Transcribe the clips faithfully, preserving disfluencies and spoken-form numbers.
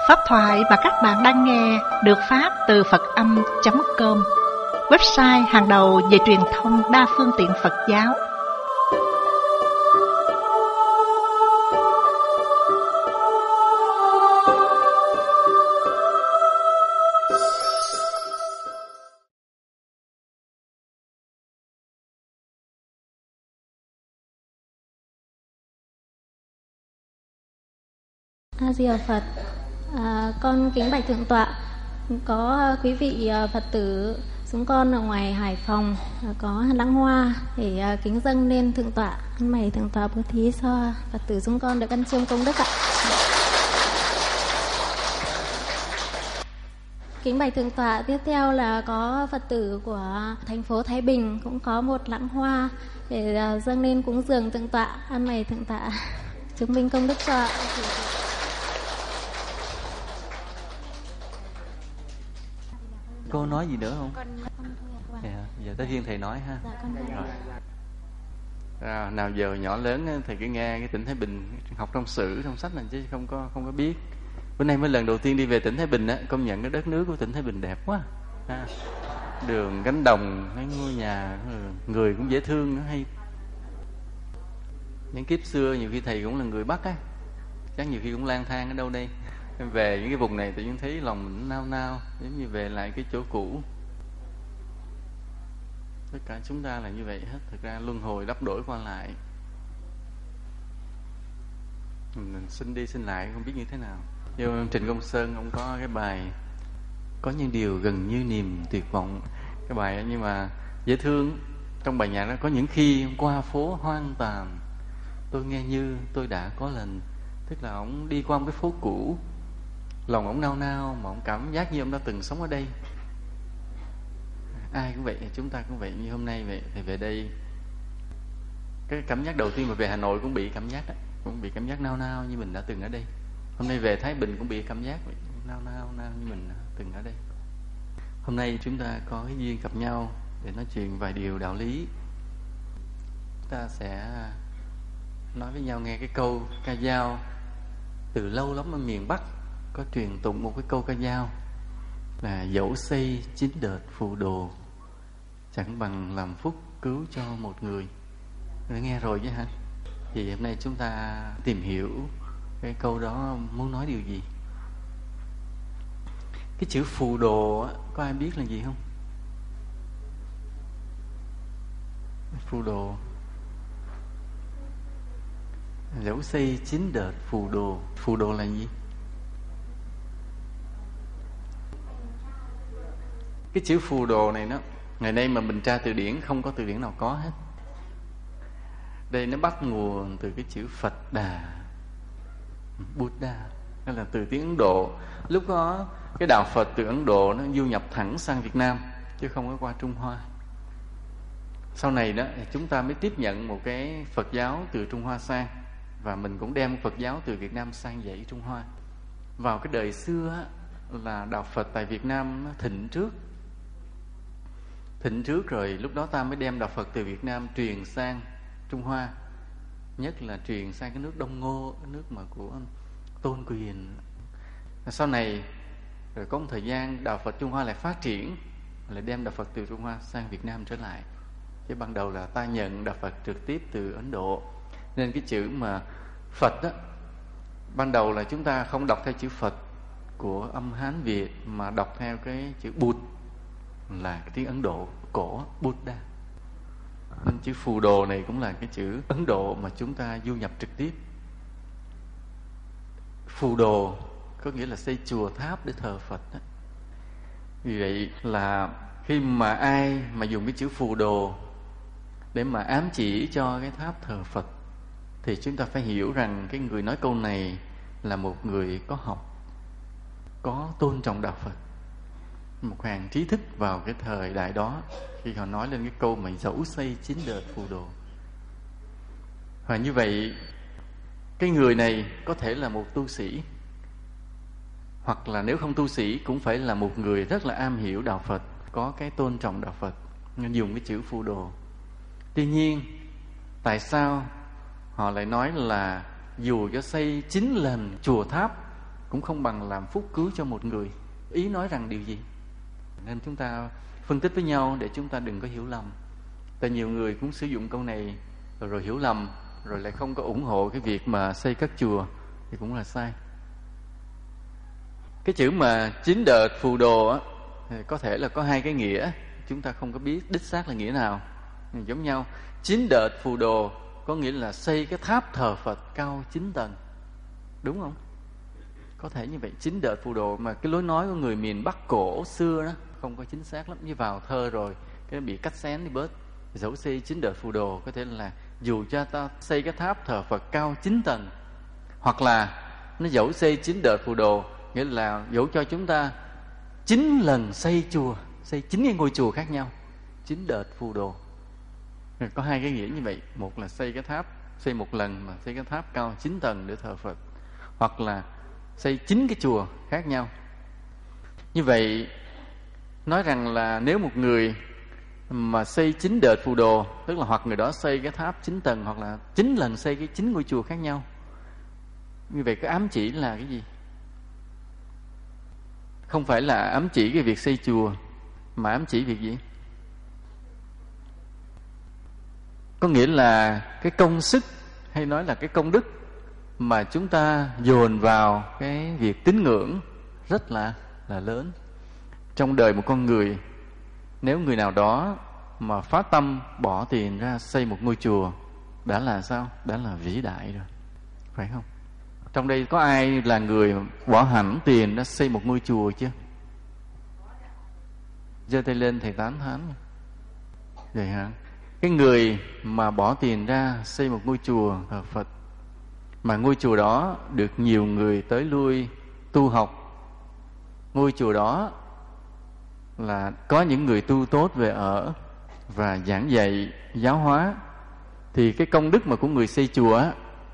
Pháp thoại mà các bạn đang nghe được phát từ Phật âm chấm com, website hàng đầu về truyền thông đa phương tiện Phật giáo. A Di Đà Phật. À, con kính bạch thượng tọa, có quý vị Phật tử chúng con ở ngoài Hải Phòng có lăng hoa để kính dâng lên thượng tọa, ăn mày thượng tọa bố thí cho Phật tử chúng con được ăn chiêm công đức ạ. Kính bạch thượng tọa, tiếp theo là có Phật tử của thành phố Thái Bình cũng có một lẵng hoa để dâng lên cúng dường thượng tọa, ăn mày thượng tọa chứng minh công đức cho. Cô nói gì nữa không? Con không thôi ạ. Dạ, giờ tới phiên thầy nói ha. Dạ con vâng. Rồi. À, nào giờ nhỏ lớn thầy cứ nghe cái tỉnh Thái Bình học trong sử trong sách là chứ không có không có biết. Bữa nay mới lần đầu tiên đi về tỉnh Thái Bình á, công nhận cái đất nước của tỉnh Thái Bình đẹp quá. Ha. Đường cánh đồng, cái ngôi nhà, người cũng dễ thương nữa, hay. Những kiếp xưa nhiều khi thầy cũng là người Bắc á, chắc nhiều khi cũng lang thang ở đâu đây. Về những cái vùng này tự nhiên thấy lòng mình nao nao, giống như về lại cái chỗ cũ. Tất cả chúng ta là như vậy hết. Thực ra luân hồi đắp đổi qua lại, mình sinh đi sinh lại không biết như thế nào. Như Trịnh Công Sơn ông có cái bài có những điều gần như niềm tuyệt vọng, cái bài nhưng mà dễ thương. Trong bài nhạc đó có những khi qua phố hoang tàn tôi nghe như tôi đã có lần. Tức là ông đi qua một cái phố cũ, lòng ông nao nao mà ông cảm giác như ông đã từng sống ở đây. Ai cũng vậy, chúng ta cũng vậy, như hôm nay vậy thì về đây, cái cảm giác đầu tiên mà về Hà Nội cũng bị cảm giác đó, cũng bị cảm giác nao nao như mình đã từng ở đây. Hôm nay về Thái Bình cũng bị cảm giác vậy, nao nao nao như mình đã từng ở đây. Hôm nay chúng ta có cái duyên gặp nhau để nói chuyện vài điều đạo lý. Chúng ta sẽ nói với nhau nghe cái câu ca dao từ lâu lắm ở miền Bắc có truyền tụng một cái câu ca dao là dẫu xây chín đợt phù đồ, chẳng bằng làm phúc cứu cho một người. Đã nghe rồi chứ hả? Thì hôm nay chúng ta tìm hiểu cái câu đó muốn nói điều gì. Cái chữ phù đồ có ai biết là gì không? Phù đồ, dẫu xây chín đợt phù đồ. Phù đồ là gì? Cái chữ phù đồ này nó, ngày nay mà mình tra từ điển không có từ điển nào có hết. Đây nó bắt nguồn từ cái chữ Phật Đà, Buddha, đó là từ tiếng Ấn Độ. Lúc đó cái đạo Phật từ Ấn Độ nó du nhập thẳng sang Việt Nam chứ không có qua Trung Hoa. Sau này đó chúng ta mới tiếp nhận một cái Phật giáo từ Trung Hoa sang, và mình cũng đem Phật giáo từ Việt Nam sang dạy Trung Hoa. Vào cái đời xưa là đạo Phật tại Việt Nam nó thịnh trước. Thịnh trước rồi lúc đó ta mới đem đạo Phật từ Việt Nam truyền sang Trung Hoa. Nhất là truyền sang cái nước Đông Ngô, cái nước mà của Tôn Quyền. Sau này rồi có một thời gian đạo Phật Trung Hoa lại phát triển, lại đem đạo Phật từ Trung Hoa sang Việt Nam trở lại. Chứ ban đầu là ta nhận đạo Phật trực tiếp từ Ấn Độ. Nên cái chữ mà Phật đó, ban đầu là chúng ta không đọc theo chữ Phật của âm Hán Việt, mà đọc theo cái chữ Bụt, là cái tiếng Ấn Độ cổ, Buddha. Nên chữ phù đồ này cũng là cái chữ Ấn Độ mà chúng ta du nhập trực tiếp. Phù đồ có nghĩa là xây chùa tháp để thờ Phật đó. Vì vậy là khi mà ai mà dùng cái chữ phù đồ để mà ám chỉ cho cái tháp thờ Phật, thì chúng ta phải hiểu rằng cái người nói câu này là một người có học, có tôn trọng đạo Phật, một hàng trí thức vào cái thời đại đó, khi họ nói lên cái câu mà dẫu xây chín đợt phù đồ. Và như vậy cái người này có thể là một tu sĩ, hoặc là nếu không tu sĩ cũng phải là một người rất là am hiểu đạo Phật, có cái tôn trọng đạo Phật, nên dùng cái chữ phù đồ. Tuy nhiên tại sao họ lại nói là dù cho xây chín lần chùa tháp cũng không bằng làm phúc cứu cho một người. Ý nói rằng điều gì? Nên chúng ta phân tích với nhau để chúng ta đừng có hiểu lầm. Tại nhiều người cũng sử dụng câu này rồi, rồi hiểu lầm, rồi lại không có ủng hộ cái việc mà xây các chùa, thì cũng là sai. Cái chữ mà chín đợt phù đồ á, có thể là có hai cái nghĩa, chúng ta không có biết đích xác là nghĩa nào, nhưng giống nhau. Chín đợt phù đồ có nghĩa là xây cái tháp thờ Phật cao chín tầng, đúng không? Có thể như vậy. Chín đợt phù đồ, mà cái lối nói của người miền Bắc cổ xưa đó không có chính xác lắm, như vào thơ rồi cái bị cắt xén đi bớt. Dẫu xây chín đợt phù đồ có thể là dù cho ta xây cái tháp thờ Phật cao chín tầng, hoặc là nó dẫu xây chín đợt phù đồ, nghĩa là dẫu cho chúng ta chín lần xây chùa, xây chín cái ngôi chùa khác nhau, chín đợt phù đồ. Có hai cái nghĩa như vậy. Một là xây cái tháp, xây một lần mà xây cái tháp cao chín tầng để thờ Phật, hoặc là xây chín cái chùa khác nhau. Như vậy nói rằng là nếu một người mà xây chín đợt phù đồ, tức là hoặc người đó xây cái tháp chín tầng, hoặc là chín lần xây cái chín ngôi chùa khác nhau. Như vậy cái ám chỉ là cái gì? Không phải là ám chỉ cái việc xây chùa, mà ám chỉ việc gì? Có nghĩa là cái công sức, hay nói là cái công đức mà chúng ta dồn vào cái việc tín ngưỡng rất là là lớn. Trong đời một con người, nếu người nào đó mà phát tâm bỏ tiền ra xây một ngôi chùa, đã là sao? Đã là vĩ đại rồi, phải không? Trong đây có ai là người bỏ hẳn tiền ra xây một ngôi chùa chưa? Giơ tay lên thầy tán thán. Vậy hả? Cái người mà bỏ tiền ra xây một ngôi chùa thờ Phật, mà ngôi chùa đó được nhiều người tới lui tu học, ngôi chùa đó là có những người tu tốt về ở và giảng dạy giáo hóa, thì cái công đức mà của người xây chùa á,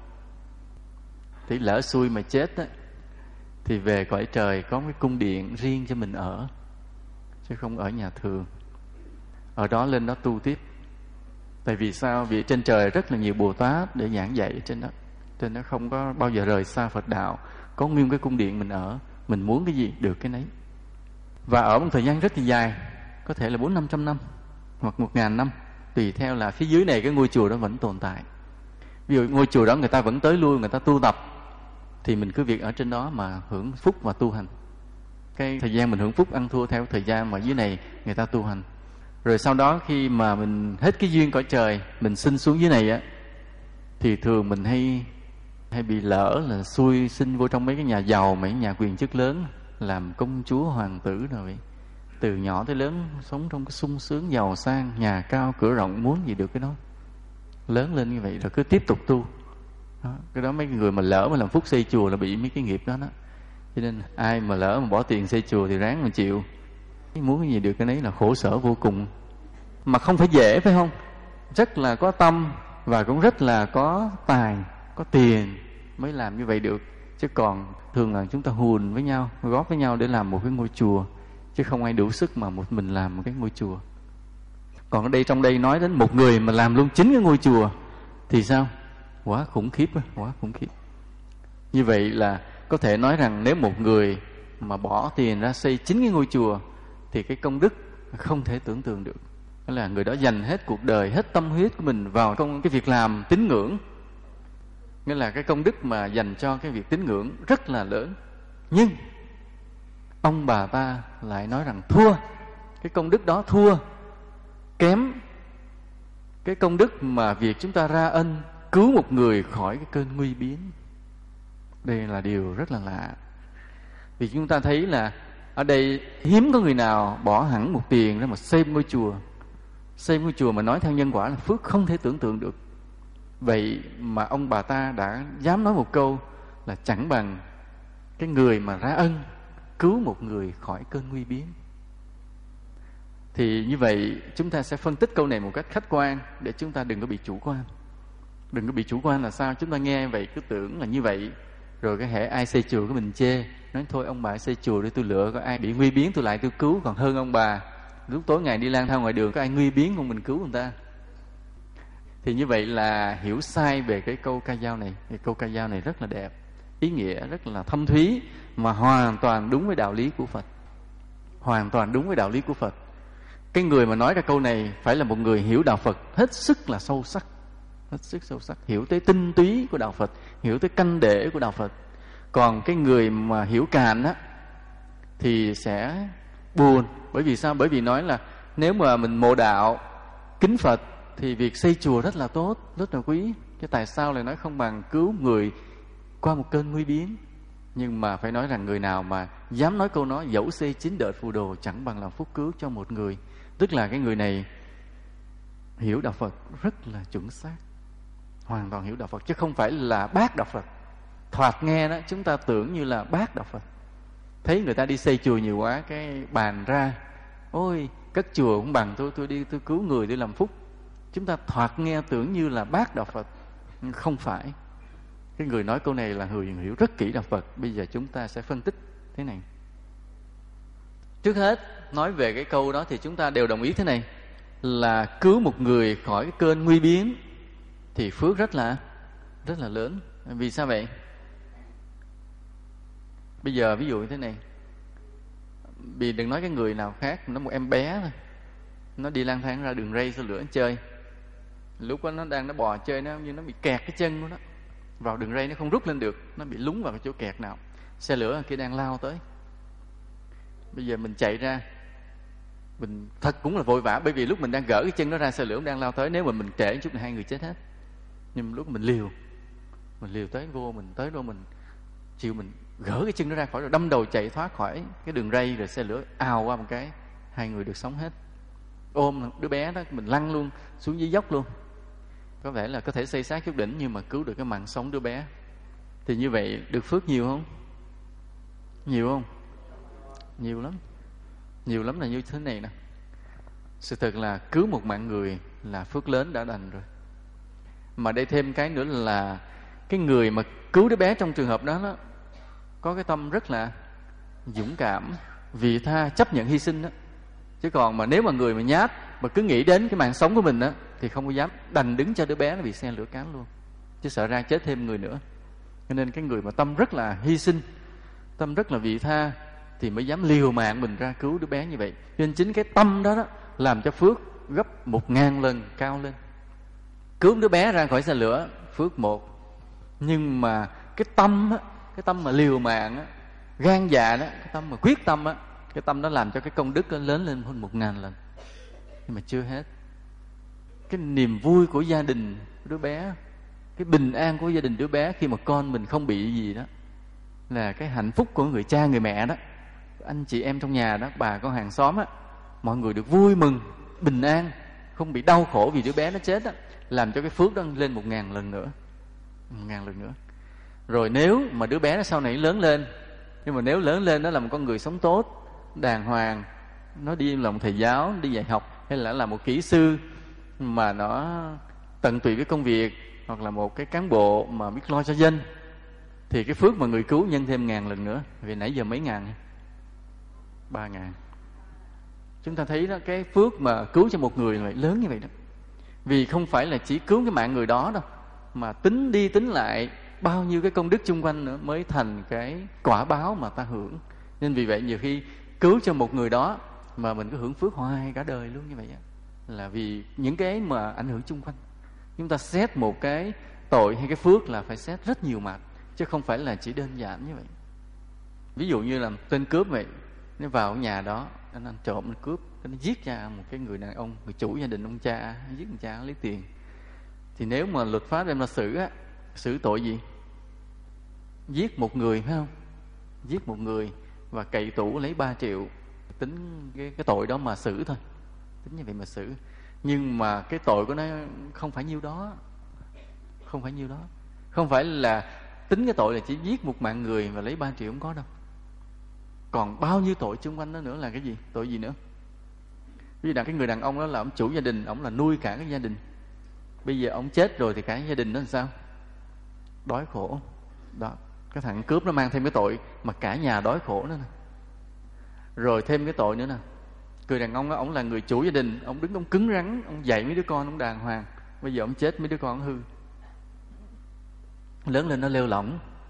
thì lỡ xui mà chết á, thì về cõi trời có cái cung điện riêng cho mình ở, chứ không ở nhà thường. Ở đó lên đó tu tiếp. Tại vì sao? Vì trên trời rất là nhiều Bồ Tát để giảng dạy trên đó. Trên đó không có bao giờ rời xa Phật đạo, có nguyên cái cung điện mình ở, mình muốn cái gì được cái nấy. Và ở một thời gian rất là dài, có thể là bốn năm trăm năm hoặc một ngàn năm, tùy theo là phía dưới này cái ngôi chùa đó vẫn tồn tại. Ví dụ ngôi chùa đó người ta vẫn tới lui, người ta tu tập, thì mình cứ việc ở trên đó mà hưởng phúc và tu hành. Cái thời gian mình hưởng phúc ăn thua theo thời gian mà dưới này người ta tu hành. Rồi sau đó khi mà mình hết cái duyên cõi trời, mình sinh xuống dưới này á, thì thường mình hay hay bị lỡ là xui sinh vô trong mấy cái nhà giàu, mấy nhà quyền chức lớn, làm công chúa hoàng tử rồi. Từ nhỏ tới lớn sống trong cái sung sướng giàu sang, nhà cao cửa rộng, muốn gì được cái đó. Lớn lên như vậy rồi cứ tiếp tục tu đó. Cái đó mấy người mà lỡ mà làm phúc xây chùa là bị mấy cái nghiệp đó đó. Cho nên ai mà lỡ mà bỏ tiền xây chùa thì ráng mà chịu. Muốn cái gì được cái nấy là khổ sở vô cùng. Mà không phải dễ, phải không? Rất là có tâm và cũng rất là có tài, có tiền mới làm như vậy được. Chứ còn thường là chúng ta hùn với nhau, góp với nhau để làm một cái ngôi chùa, chứ không ai đủ sức mà một mình làm một cái ngôi chùa. Còn ở đây, trong đây nói đến một người mà làm luôn chín cái ngôi chùa thì sao? Quá khủng khiếp, quá khủng khiếp. Như vậy là có thể nói rằng nếu một người mà bỏ tiền ra xây chín cái ngôi chùa thì cái công đức không thể tưởng tượng được. Đó là người đó dành hết cuộc đời, hết tâm huyết của mình vào công cái việc làm tín ngưỡng. Nghĩa là cái công đức mà dành cho cái việc tín ngưỡng rất là lớn. Nhưng ông bà ta lại nói rằng thua, cái công đức đó thua, kém cái công đức mà việc chúng ta ra ân cứu một người khỏi cái cơn nguy biến. Đây là điều rất là lạ. Vì chúng ta thấy là ở đây hiếm có người nào bỏ hẳn một tiền ra mà xây ngôi chùa. Xây ngôi chùa mà nói theo nhân quả là phước không thể tưởng tượng được. Vậy mà ông bà ta đã dám nói một câu là chẳng bằng cái người mà ra ân cứu một người khỏi cơn nguy biến. Thì như vậy chúng ta sẽ phân tích câu này một cách khách quan để chúng ta đừng có bị chủ quan. Đừng có bị chủ quan là sao? Chúng ta nghe vậy cứ tưởng là như vậy, rồi cái hễ ai xây chùa cái mình chê, nói thôi ông bà xây chùa để tôi lựa, có ai bị nguy biến tôi lại tôi cứu, còn hơn ông bà lúc tối ngày đi lang thang ngoài đường có ai nguy biến không mình cứu người ta. Thì như vậy là hiểu sai về cái câu ca dao này. Cái câu ca dao này rất là đẹp. ý nghĩa rất là thâm thúy, mà hoàn toàn đúng với đạo lý của Phật. Hoàn toàn đúng với đạo lý của Phật. Cái người mà nói ra câu này phải là một người hiểu đạo Phật hết sức là sâu sắc, hết sức sâu sắc, hiểu tới tinh túy của đạo Phật, hiểu tới căn để của đạo Phật. Còn cái người mà hiểu cạn á thì sẽ buồn. Bởi vì sao? Bởi vì nói là nếu mà mình mộ đạo, kính Phật thì việc xây chùa rất là tốt, rất là quý. Chứ tại sao lại nói không bằng cứu người qua một cơn nguy biến? Nhưng mà phải nói rằng người nào mà dám nói câu nói dẫu xây chín đợt phù đồ chẳng bằng làm phúc cứu cho một người, tức là cái người này hiểu đạo Phật rất là chuẩn xác, hoàn toàn hiểu đạo Phật, chứ không phải là bác đạo Phật. Thoạt nghe đó chúng ta tưởng như là bác đạo Phật. Thấy người ta đi xây chùa nhiều quá, cái bàn ra, ôi cất chùa cũng bằng tôi tôi đi tôi cứu người để làm phúc. Chúng ta thoạt nghe tưởng như là bác đạo Phật, nhưng không phải. Cái người nói câu này là người hiểu rất kỹ đạo Phật. Bây giờ chúng ta sẽ phân tích thế này. Trước hết nói về cái câu đó thì chúng ta đều đồng ý thế này, là cứu một người khỏi cái cơn nguy biến thì phước rất là rất là lớn. Vì sao vậy? Bây giờ ví dụ như thế này, vì đừng nói cái người nào khác, nó một em bé thôi, nó đi lang thang ra đường ray xe lửa chơi. Lúc đó nó đang nó bò chơi, nó như nó bị kẹt cái chân của nó vào đường ray, nó không rút lên được, nó bị lún vào cái chỗ kẹt nào. Xe lửa kia đang lao tới. Bây giờ mình chạy ra, mình thật cũng là vội vã, bởi vì lúc mình đang gỡ cái chân nó ra, xe lửa đang lao tới. Nếu mà mình trễ chút là hai người chết hết. Nhưng lúc mình liều, mình liều tới vô, mình tới đâu mình chịu, mình gỡ cái chân nó ra khỏi, rồi đâm đầu chạy thoát khỏi cái đường ray, rồi xe lửa ào qua một cái, hai người được sống hết. Ôm đứa bé đó mình lăn luôn xuống dưới dốc luôn. Có vẻ là có thể xây xác chút đỉnh, nhưng mà cứu được cái mạng sống đứa bé. Thì như vậy được phước nhiều không? Nhiều không? Nhiều lắm. Nhiều lắm là như thế này nè. Sự thật là cứu một mạng người là phước lớn đã đành rồi. Mà đây thêm cái nữa là cái người mà cứu đứa bé trong trường hợp đó, đó có cái tâm rất là dũng cảm, vị tha, chấp nhận hy sinh đó. Chứ còn mà nếu mà người mà nhát mà cứ nghĩ đến cái mạng sống của mình đó, thì không có dám, đành đứng cho đứa bé nó bị xe lửa cán luôn, chứ sợ ra chết thêm người nữa. Cho nên cái người mà tâm rất là hy sinh, tâm rất là vị tha thì mới dám liều mạng mình ra cứu đứa bé như vậy. Cho nên chính cái tâm đó, đó làm cho phước gấp một ngàn lần cao lên. Cứu đứa bé ra khỏi xe lửa phước một, nhưng mà cái tâm á, cái tâm mà liều mạng á, gan dạ đó, cái tâm mà quyết tâm á, cái tâm đó làm cho cái công đức đó lớn lên hơn một ngàn lần. Nhưng mà chưa hết. Cái niềm vui của gia đình đứa bé, cái bình an của gia đình đứa bé khi mà con mình không bị gì đó, là cái hạnh phúc của người cha người mẹ đó, anh chị em trong nhà đó, bà con hàng xóm á, mọi người được vui mừng, bình an, không bị đau khổ vì đứa bé nó chết á, làm cho cái phước đó lên một ngàn lần nữa, một ngàn lần nữa. Rồi nếu mà đứa bé nó sau này lớn lên, nhưng mà nếu lớn lên nó là một con người sống tốt, đàng hoàng, nó đi làm thầy giáo, đi dạy học, hay là là một kỹ sư mà nó tận tụy với công việc, hoặc là một cái cán bộ mà biết lo cho dân, thì cái phước mà người cứu nhân thêm ngàn lần nữa. Vì nãy giờ mấy ngàn? Ba ngàn. Chúng ta thấy đó, cái phước mà cứu cho một người lại lớn như vậy đó. Vì không phải là chỉ cứu cái mạng người đó đâu, mà tính đi tính lại bao nhiêu cái công đức chung quanh nữa mới thành cái quả báo mà ta hưởng. Nên vì vậy nhiều khi cứu cho một người đó mà mình cứ hưởng phước hoài cả đời luôn như vậy á, là vì những cái mà ảnh hưởng chung quanh. Chúng ta xét một cái tội hay cái phước là phải xét rất nhiều mặt, chứ không phải là chỉ đơn giản như vậy. Ví dụ như là tên cướp vậy, nó vào nhà đó, nó ăn trộm, nó cướp, nó giết cha một cái người đàn ông, người chủ gia đình ông cha, giết ông cha lấy tiền. Thì nếu mà luật pháp đem ra xử á, xử tội gì? Giết một người, phải không? Giết một người và cậy tủ lấy ba triệu, tính cái, cái tội đó mà xử thôi, tính như vậy mà xử. Nhưng mà cái tội của nó không phải nhiêu đó, không phải nhiêu đó, không phải là tính cái tội là chỉ giết một mạng người và lấy ba triệu, không có đâu. Còn bao nhiêu tội xung quanh đó nữa là cái gì? Tội gì nữa? Ví dụ là cái người đàn ông đó là ông chủ gia đình, ông là nuôi cả cái gia đình. Bây giờ ông chết rồi thì cả gia đình đó làm sao? Đói khổ. Đó, cái thằng cướp nó mang thêm cái tội mà cả nhà đói khổ nữa nè. Rồi thêm cái tội nữa nè, người đàn ông đó, ông là người chủ gia đình, ông đứng ông cứng rắn, ông dạy mấy đứa con ông đàng hoàng. Bây giờ ông chết, mấy đứa con hư, lớn lên nó lêu lỏng,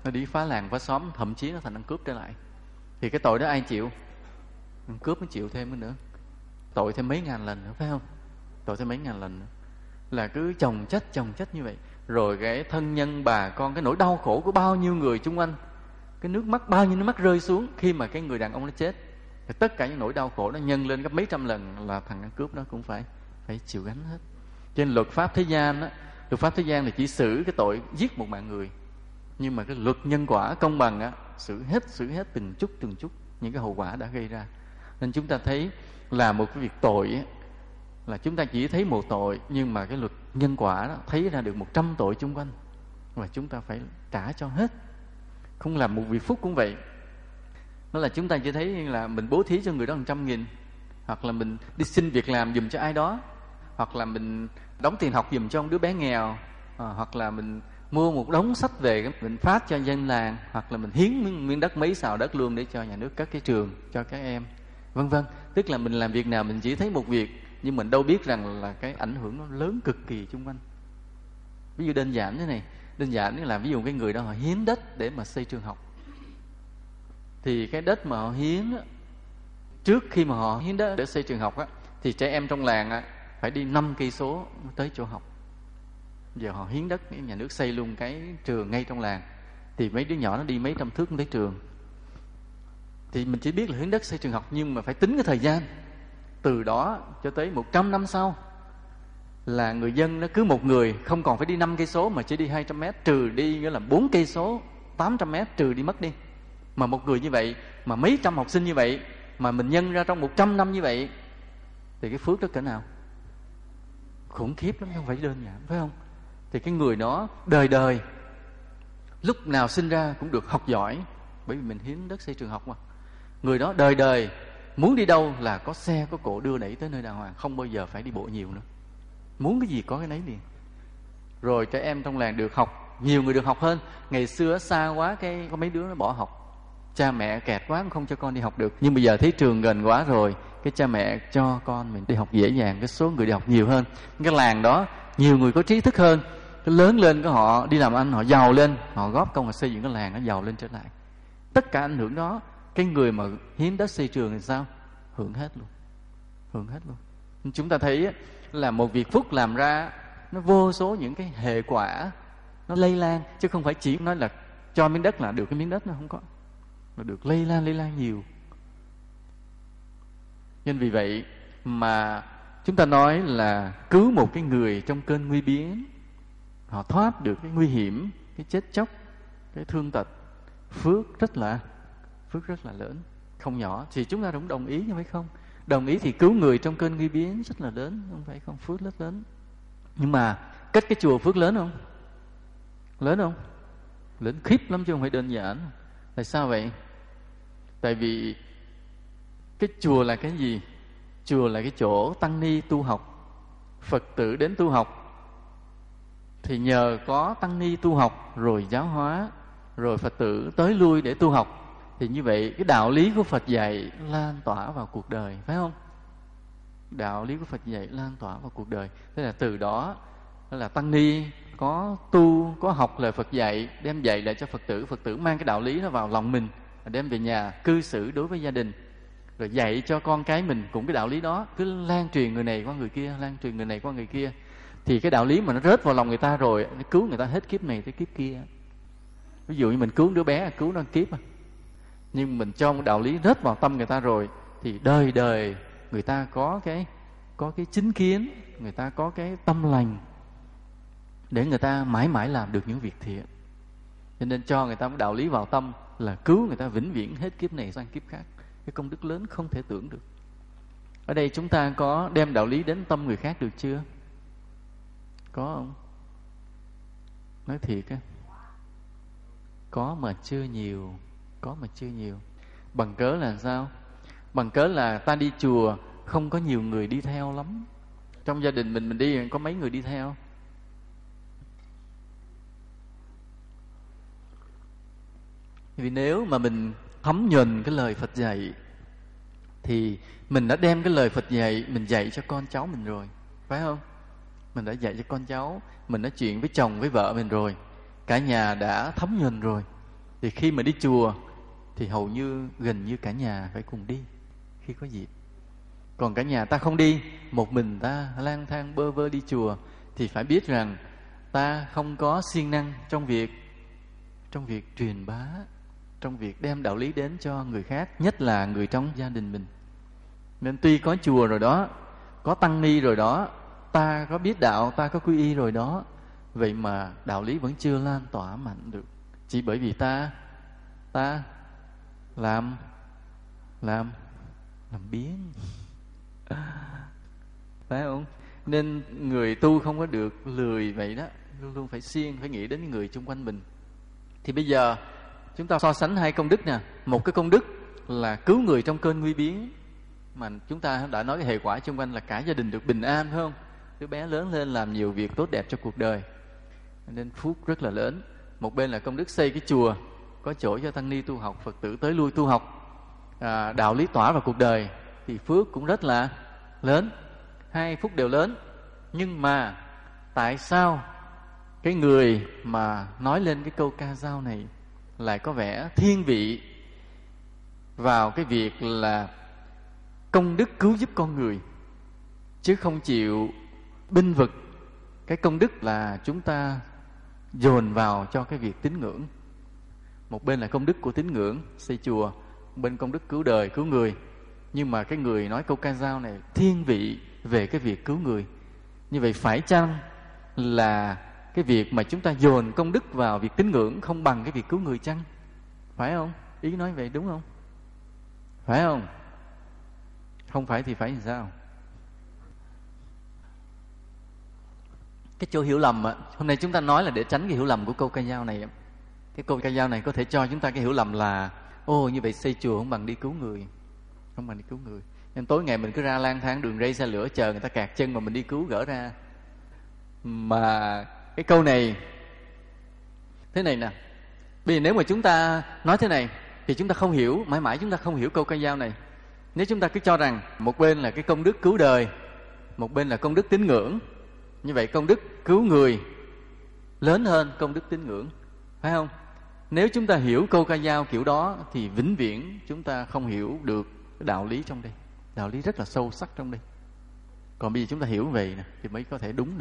nó đi phá làng phá xóm, thậm chí nó thành ăn cướp trở lại, thì cái tội đó ai chịu? Ăn cướp nó chịu thêm nữa, tội thêm mấy ngàn lần nữa, phải không? Tội thêm mấy ngàn lần nữa. Là cứ chồng chất chồng chất như vậy. Rồi cái thân nhân bà con, cái nỗi đau khổ của bao nhiêu người chung quanh, cái nước mắt, bao nhiêu nước mắt rơi xuống khi mà cái người đàn ông nó chết, thì tất cả những nỗi đau khổ nó nhân lên gấp mấy trăm lần, là thằng ăn cướp đó cũng phải phải chịu gánh hết. Cho nên luật pháp thế gian á, luật pháp thế gian là chỉ xử cái tội giết một mạng người, nhưng mà cái luật nhân quả công bằng á, xử hết xử hết từng chút từng chút những cái hậu quả đã gây ra. Nên chúng ta thấy là một cái việc tội á, là chúng ta chỉ thấy một tội, nhưng mà cái luật nhân quả đó thấy ra được một trăm tội chung quanh, và chúng ta phải trả cho hết. Không làm một việc phúc cũng vậy. Đó là chúng ta chỉ thấy là mình bố thí cho người đó một trăm nghìn, hoặc là mình đi xin việc làm giùm cho ai đó, hoặc là mình đóng tiền học giùm cho một đứa bé nghèo, à, hoặc là mình mua một đống sách về mình phát cho dân làng, hoặc là mình hiến miếng, miếng đất mấy xào đất luôn để cho nhà nước cất cái trường cho các em, vân vân. Tức là mình làm việc nào mình chỉ thấy một việc, nhưng mình đâu biết rằng là cái ảnh hưởng nó lớn cực kỳ chung quanh. Ví dụ đơn giản thế này, đơn giản là ví dụ cái người đó họ hiến đất để mà xây trường học, thì cái đất mà họ hiến á, trước khi mà họ hiến đất để xây trường học á, thì trẻ em trong làng á, phải đi năm cây số tới chỗ học. Giờ họ hiến đất, nhà nước xây luôn cái trường ngay trong làng, thì mấy đứa nhỏ nó đi mấy trăm thước tới trường. Thì mình chỉ biết là hiến đất xây trường học, nhưng mà phải tính cái thời gian từ đó cho tới một trăm năm sau, là người dân nó cứ một người không còn phải đi năm cây số mà chỉ đi hai trăm mét, trừ đi nghĩa là bốn cây số, tám trăm mét trừ đi mất đi. Mà một người như vậy, mà mấy trăm học sinh như vậy, mà mình nhân ra trong một trăm năm như vậy, thì cái phước đó cỡ nào? Khủng khiếp lắm, không phải đơn giản, phải không? Thì cái người đó đời đời lúc nào sinh ra cũng được học giỏi, bởi vì mình hiến đất xây trường học mà. Người đó đời đời muốn đi đâu là có xe có cộ đưa đẩy tới nơi đàng hoàng, không bao giờ phải đi bộ nhiều nữa. Muốn cái gì có cái nấy liền. Rồi trẻ em trong làng được học, nhiều người được học hơn. Ngày xưa xa quá cái có mấy đứa nó bỏ học, cha mẹ kẹt quá không cho con đi học được. Nhưng bây giờ thấy trường gần quá rồi, cái cha mẹ cho con mình đi học dễ dàng, cái số người đi học nhiều hơn. Cái làng đó nhiều người có trí thức hơn, cái lớn lên cái họ đi làm ăn, họ giàu lên, họ góp công họ xây dựng cái làng nó giàu lên trở lại. Tất cả ảnh hưởng đó, cái người mà hiến đất xây trường thì sao? Hưởng hết luôn, hưởng hết luôn. Chúng ta thấy là một việc phúc làm ra nó vô số những cái hệ quả, nó lây lan, chứ không phải chỉ nói là cho miếng đất là được cái miếng đất, nó không có, mà được lây lan lây lan nhiều. Nên vì vậy mà chúng ta nói là cứu một cái người trong cơn nguy biến, họ thoát được cái nguy hiểm, cái chết chóc, cái thương tật, phước rất là phước rất là lớn, không nhỏ. Thì chúng ta cũng đồng ý, nhưng phải không? Đồng ý thì cứu người trong cơn nguy biến rất là lớn, không phải không? Phước rất lớn. Nhưng mà cách cái chùa phước lớn không? Lớn không? Lớn khiếp lắm chứ không phải đơn giản. Tại sao vậy? Tại vì cái chùa là cái gì? Chùa là cái chỗ tăng ni tu học, Phật tử đến tu học. Thì nhờ có tăng ni tu học rồi giáo hóa, rồi Phật tử tới lui để tu học, thì như vậy cái đạo lý của Phật dạy lan tỏa vào cuộc đời, phải không? Đạo lý của Phật dạy lan tỏa vào cuộc đời. Thế là từ đó là tăng ni có tu, có học lời Phật dạy, đem dạy lại cho Phật tử. Phật tử mang cái đạo lý nó vào lòng mình, đem về nhà cư xử đối với gia đình, rồi dạy cho con cái mình cũng cái đạo lý đó, cứ lan truyền người này qua người kia, lan truyền người này qua người kia. Thì cái đạo lý mà nó rớt vào lòng người ta rồi, nó cứu người ta hết kiếp này tới kiếp kia. Ví dụ như mình cứu đứa bé, cứu nó kiếp, nhưng mình cho một đạo lý rớt vào tâm người ta rồi, thì đời đời người ta có cái có cái chính kiến, người ta có cái tâm lành, để người ta mãi mãi làm được những việc thiện. Cho nên cho người ta một đạo lý vào tâm là cứu người ta vĩnh viễn hết kiếp này sang kiếp khác. Cái công đức lớn không thể tưởng được. Ở đây chúng ta có đem đạo lý đến tâm người khác được chưa? Có không? Nói thiệt á, có mà chưa nhiều. Có mà chưa nhiều. Bằng cớ là sao? Bằng cớ là ta đi chùa không có nhiều người đi theo lắm. Trong gia đình mình mình đi có mấy người đi theo. Vì nếu mà mình thấm nhuần cái lời Phật dạy, thì mình đã đem cái lời Phật dạy mình dạy cho con cháu mình rồi, phải không? Mình đã dạy cho con cháu, mình đã chuyện với chồng với vợ mình rồi, cả nhà đã thấm nhuần rồi. Thì khi mà đi chùa thì hầu như gần như cả nhà phải cùng đi khi có dịp. Còn cả nhà ta không đi, một mình ta lang thang bơ vơ đi chùa, thì phải biết rằng ta không có siêng năng trong việc trong việc truyền bá, trong việc đem đạo lý đến cho người khác, nhất là người trong gia đình mình. Nên tuy có chùa rồi đó, có tăng ni rồi đó, ta có biết đạo, ta có quy y rồi đó, vậy mà đạo lý vẫn chưa lan tỏa mạnh được. Chỉ bởi vì ta ta làm làm làm biếng, phải không? Nên người tu không có được lười vậy đó, luôn luôn phải siêng, phải nghĩ đến người xung quanh mình. Thì bây giờ chúng ta so sánh hai công đức nè. Một cái công đức là cứu người trong cơn nguy biến, mà chúng ta đã nói cái hệ quả xung quanh là cả gia đình được bình an, phải không? Đứa bé lớn lên làm nhiều việc tốt đẹp cho cuộc đời, nên phúc rất là lớn. Một bên là công đức xây cái chùa, có chỗ cho tăng ni tu học, Phật tử tới lui tu học, à, đạo lý tỏa vào cuộc đời, thì phước cũng rất là lớn. Hai phúc đều lớn. Nhưng mà tại sao cái người mà nói lên cái câu ca dao này lại có vẻ thiên vị vào cái việc là công đức cứu giúp con người, chứ không chịu binh vực cái công đức là chúng ta dồn vào cho cái việc tín ngưỡng? Một bên là công đức của tín ngưỡng, xây chùa, một bên công đức cứu đời, cứu người. Nhưng mà cái người nói câu ca dao này thiên vị về cái việc cứu người. Như vậy phải chăng là cái việc mà chúng ta dồn công đức vào việc tín ngưỡng không bằng cái việc cứu người chăng? Phải không? Ý nói vậy đúng không? Phải không? Không phải thì phải làm sao? Cái chỗ hiểu lầm á, hôm nay chúng ta nói là để tránh cái hiểu lầm của câu ca dao này. Cái câu ca dao này có thể cho chúng ta cái hiểu lầm là ô, như vậy xây chùa không bằng đi cứu người, không bằng đi cứu người. Nên tối ngày mình cứ ra lang thang đường ray xe lửa chờ người ta kẹt chân mà mình đi cứu gỡ ra. Mà cái câu này thế này nè, bây giờ nếu mà chúng ta nói thế này thì chúng ta không hiểu, mãi mãi chúng ta không hiểu câu ca dao này. Nếu chúng ta cứ cho rằng một bên là cái công đức cứu đời, một bên là công đức tín ngưỡng, như vậy công đức cứu người lớn hơn công đức tín ngưỡng, phải không? Nếu chúng ta hiểu câu ca dao kiểu đó thì vĩnh viễn chúng ta không hiểu được đạo lý trong đây. Đạo lý rất là sâu sắc trong đây. Còn bây giờ chúng ta hiểu về nè thì mới có thể đúng nè.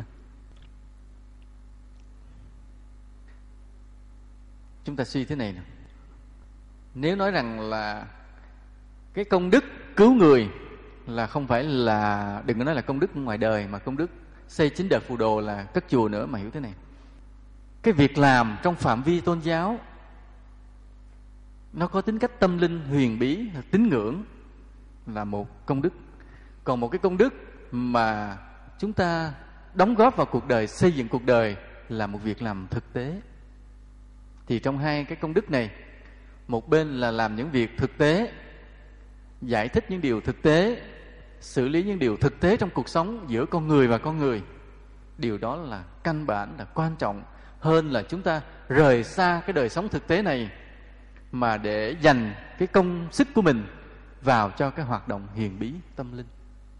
Chúng ta suy thế này nè. Nếu nói rằng là cái công đức cứu người là không phải là, đừng có nói là công đức ngoài đời, mà công đức xây chính đời phù đồ là cất chùa nữa, mà hiểu thế này. Cái việc làm trong phạm vi tôn giáo nó có tính cách tâm linh huyền bí, là tín ngưỡng, là một công đức. Còn một cái công đức mà chúng ta đóng góp vào cuộc đời, xây dựng cuộc đời là một việc làm thực tế. Thì trong hai cái công đức này, một bên là làm những việc thực tế, giải thích những điều thực tế, xử lý những điều thực tế trong cuộc sống giữa con người và con người. Điều đó là căn bản, là quan trọng hơn là chúng ta rời xa cái đời sống thực tế này mà để dành cái công sức của mình vào cho cái hoạt động huyền bí tâm linh.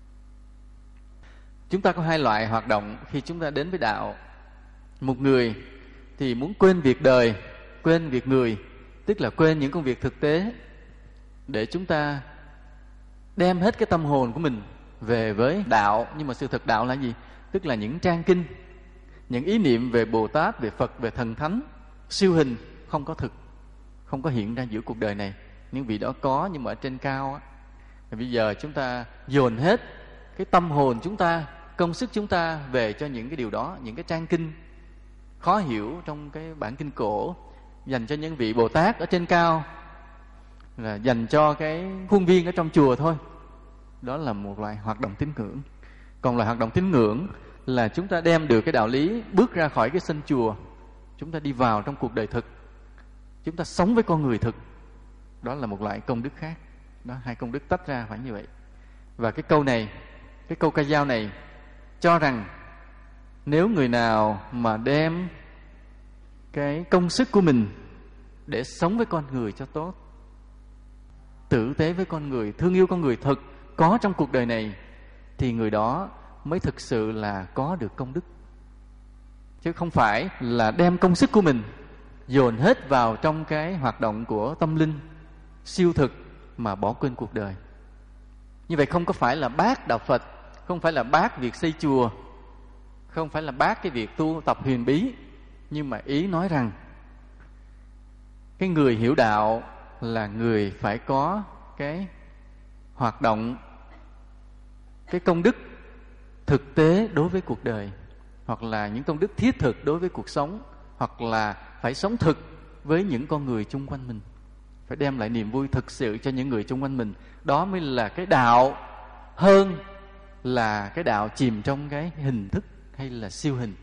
Chúng ta có hai loại hoạt động khi chúng ta đến với đạo. Một người thì muốn quên việc đời, quên việc người, tức là quên những công việc thực tế, để chúng ta đem hết cái tâm hồn của mình về với đạo. Nhưng mà sự thật đạo là gì? Tức là những trang kinh, những ý niệm về Bồ Tát, về Phật, về thần thánh, siêu hình, không có thực, không có hiện ra giữa cuộc đời này. Những vị đó có, nhưng mà ở trên cao á. Bây giờ chúng ta dồn hết cái tâm hồn chúng ta, công sức chúng ta về cho những cái điều đó, những cái trang kinh khó hiểu trong cái bản kinh cổ, dành cho những vị Bồ Tát ở trên cao, là dành cho cái khuôn viên ở trong chùa thôi. Đó là một loại hoạt động tín ngưỡng. Còn loại hoạt động tín ngưỡng là chúng ta đem được cái đạo lý, bước ra khỏi cái sân chùa, chúng ta đi vào trong cuộc đời thực, chúng ta sống với con người thực. Đó là một loại công đức khác. Đó, hai công đức tách ra phải như vậy. Và cái câu này, cái câu ca dao này cho rằng nếu người nào mà đem cái công sức của mình để sống với con người cho tốt, tử tế với con người, thương yêu con người thực có trong cuộc đời này, thì người đó mới thực sự là có được công đức. Chứ không phải là đem công sức của mình dồn hết vào trong cái hoạt động của tâm linh siêu thực mà bỏ quên cuộc đời. Như vậy không có phải là bác đạo Phật, không phải là bác việc xây chùa, không phải là bác cái việc tu tập huyền bí, nhưng mà ý nói rằng cái người hiểu đạo là người phải có cái hoạt động, cái công đức thực tế đối với cuộc đời, hoặc là những công đức thiết thực đối với cuộc sống, hoặc là phải sống thực với những con người chung quanh mình, phải đem lại niềm vui thực sự cho những người chung quanh mình. Đó mới là cái đạo, hơn là cái đạo chìm trong cái hình thức hay là siêu hình.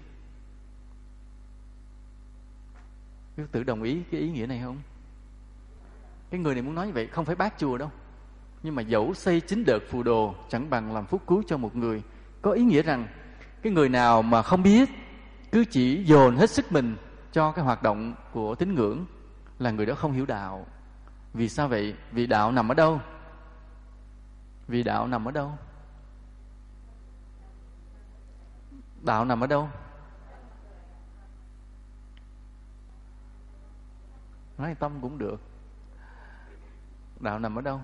Quý Phật tử đồng ý cái ý nghĩa này không? Cái người này muốn nói như vậy, không phải bác chùa đâu, nhưng mà dẫu xây chín đợt phù đồ chẳng bằng làm phúc cứu cho một người. Có ý nghĩa rằng cái người nào mà không biết, cứ chỉ dồn hết sức mình cho cái hoạt động của tín ngưỡng là người đó không hiểu đạo. Vì sao vậy? Vì đạo nằm ở đâu? Vì đạo nằm ở đâu? Đạo nằm ở đâu? Nói tâm cũng được. Đạo nằm ở đâu?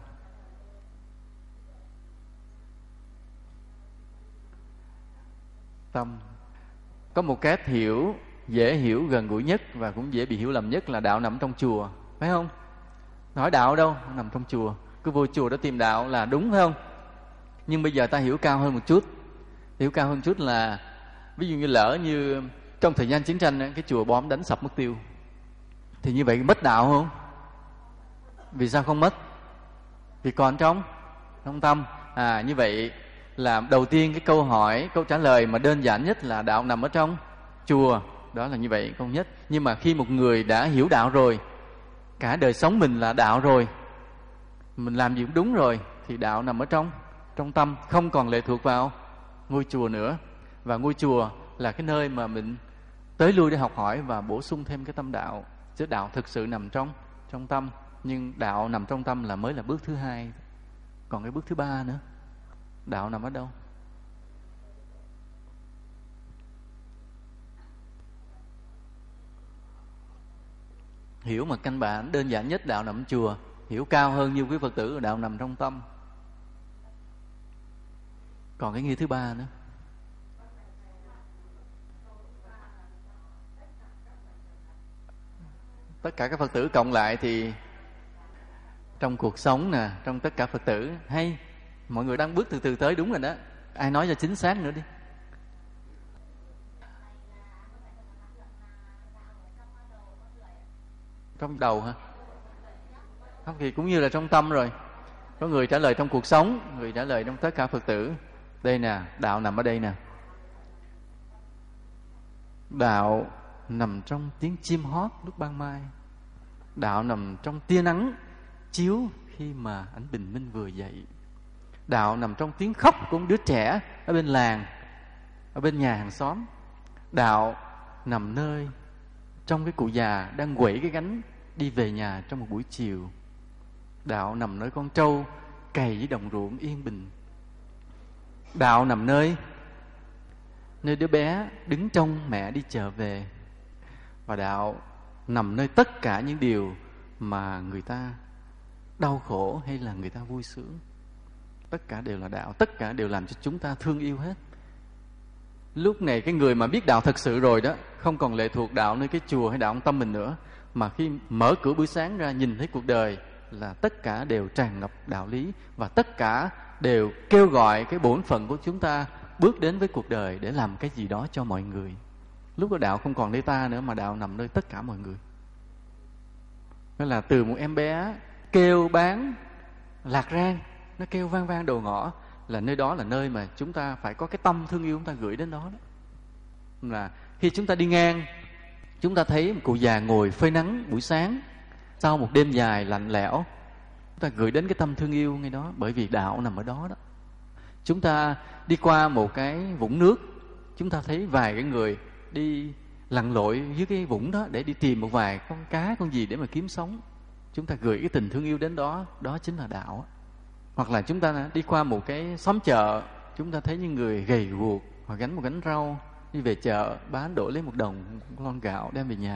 Tâm. Có một cách hiểu dễ hiểu, gần gũi nhất và cũng dễ bị hiểu lầm nhất là đạo nằm trong chùa, phải không? Hỏi đạo ở đâu? Nằm trong chùa. Cứ vô chùa đó tìm đạo là đúng, phải không? Nhưng bây giờ ta hiểu cao hơn một chút. Hiểu cao hơn một chút là ví dụ như lỡ như trong thời gian chiến tranh cái chùa bom đánh sập mất tiêu, thì như vậy mất đạo không? Vì sao không mất? Vì còn trong trong tâm. À, như vậy là đầu tiên cái câu hỏi, câu trả lời mà đơn giản nhất là đạo nằm ở trong chùa. Đó là như vậy, câu nhất. Nhưng mà khi một người đã hiểu đạo rồi, cả đời sống mình là đạo rồi, mình làm gì cũng đúng rồi, thì đạo nằm ở trong trong tâm, không còn lệ thuộc vào ngôi chùa nữa. Và ngôi chùa là cái nơi mà mình tới lui để học hỏi và bổ sung thêm cái tâm đạo. Chứ đạo thực sự nằm trong trong tâm. Nhưng đạo nằm trong tâm là mới là bước thứ hai. Còn cái bước thứ ba nữa, đạo nằm ở đâu? Hiểu mà căn bản đơn giản nhất đạo nằm ở chùa. Hiểu cao hơn như quý Phật tử, đạo nằm trong tâm. Còn cái nghĩa thứ ba nữa. Tất cả các Phật tử cộng lại thì trong cuộc sống nè, trong tất cả Phật tử, hay mọi người đang bước từ từ tới, đúng rồi đó. Ai nói cho chính xác nữa đi. Trong đầu hả? Không, thì cũng như là trong tâm rồi. Có người trả lời trong cuộc sống, người trả lời trong tất cả Phật tử. Đây nè, đạo nằm ở đây nè. Đạo nằm trong tiếng chim hót lúc ban mai. Đạo nằm trong tia nắng chiếu khi mà ánh bình minh vừa dậy. Đạo nằm trong tiếng khóc của một đứa trẻ ở bên làng, ở bên nhà hàng xóm. Đạo nằm nơi trong cái cụ già đang quẩy cái gánh đi về nhà trong một buổi chiều. Đạo nằm nơi con trâu cày với đồng ruộng yên bình. Đạo nằm nơi nơi đứa bé đứng trông mẹ đi chợ về. Và đạo nằm nơi tất cả những điều mà người ta đau khổ hay là người ta vui sướng. Tất cả đều là đạo, tất cả đều làm cho chúng ta thương yêu hết. Lúc này cái người mà biết đạo thật sự rồi đó, không còn lệ thuộc đạo nơi cái chùa hay đạo trong tâm mình nữa, mà khi mở cửa buổi sáng ra nhìn thấy cuộc đời là tất cả đều tràn ngập đạo lý, và tất cả đều kêu gọi cái bổn phận của chúng ta bước đến với cuộc đời để làm cái gì đó cho mọi người. Lúc đó đạo không còn nơi ta nữa, mà đạo nằm nơi tất cả mọi người. Đó là từ một em bé kêu bán lạc rang, nó kêu vang vang đầu ngõ, là nơi đó là nơi mà chúng ta phải có cái tâm thương yêu, chúng ta gửi đến đó, đó. Là khi chúng ta đi ngang, chúng ta thấy một cụ già ngồi phơi nắng buổi sáng sau một đêm dài lạnh lẽo, chúng ta gửi đến cái tâm thương yêu ngay đó, bởi vì đạo nằm ở đó đó. Chúng ta đi qua một cái vũng nước, chúng ta thấy vài cái người đi lặn lội dưới cái vũng đó để đi tìm một vài con cá, con gì để mà kiếm sống. Chúng ta gửi cái tình thương yêu đến đó, đó chính là đạo. Hoặc là chúng ta đi qua một cái xóm chợ, chúng ta thấy những người gầy guộc, hoặc gánh một gánh rau, đi về chợ bán đổi lấy một đồng, một lon gạo đem về nhà.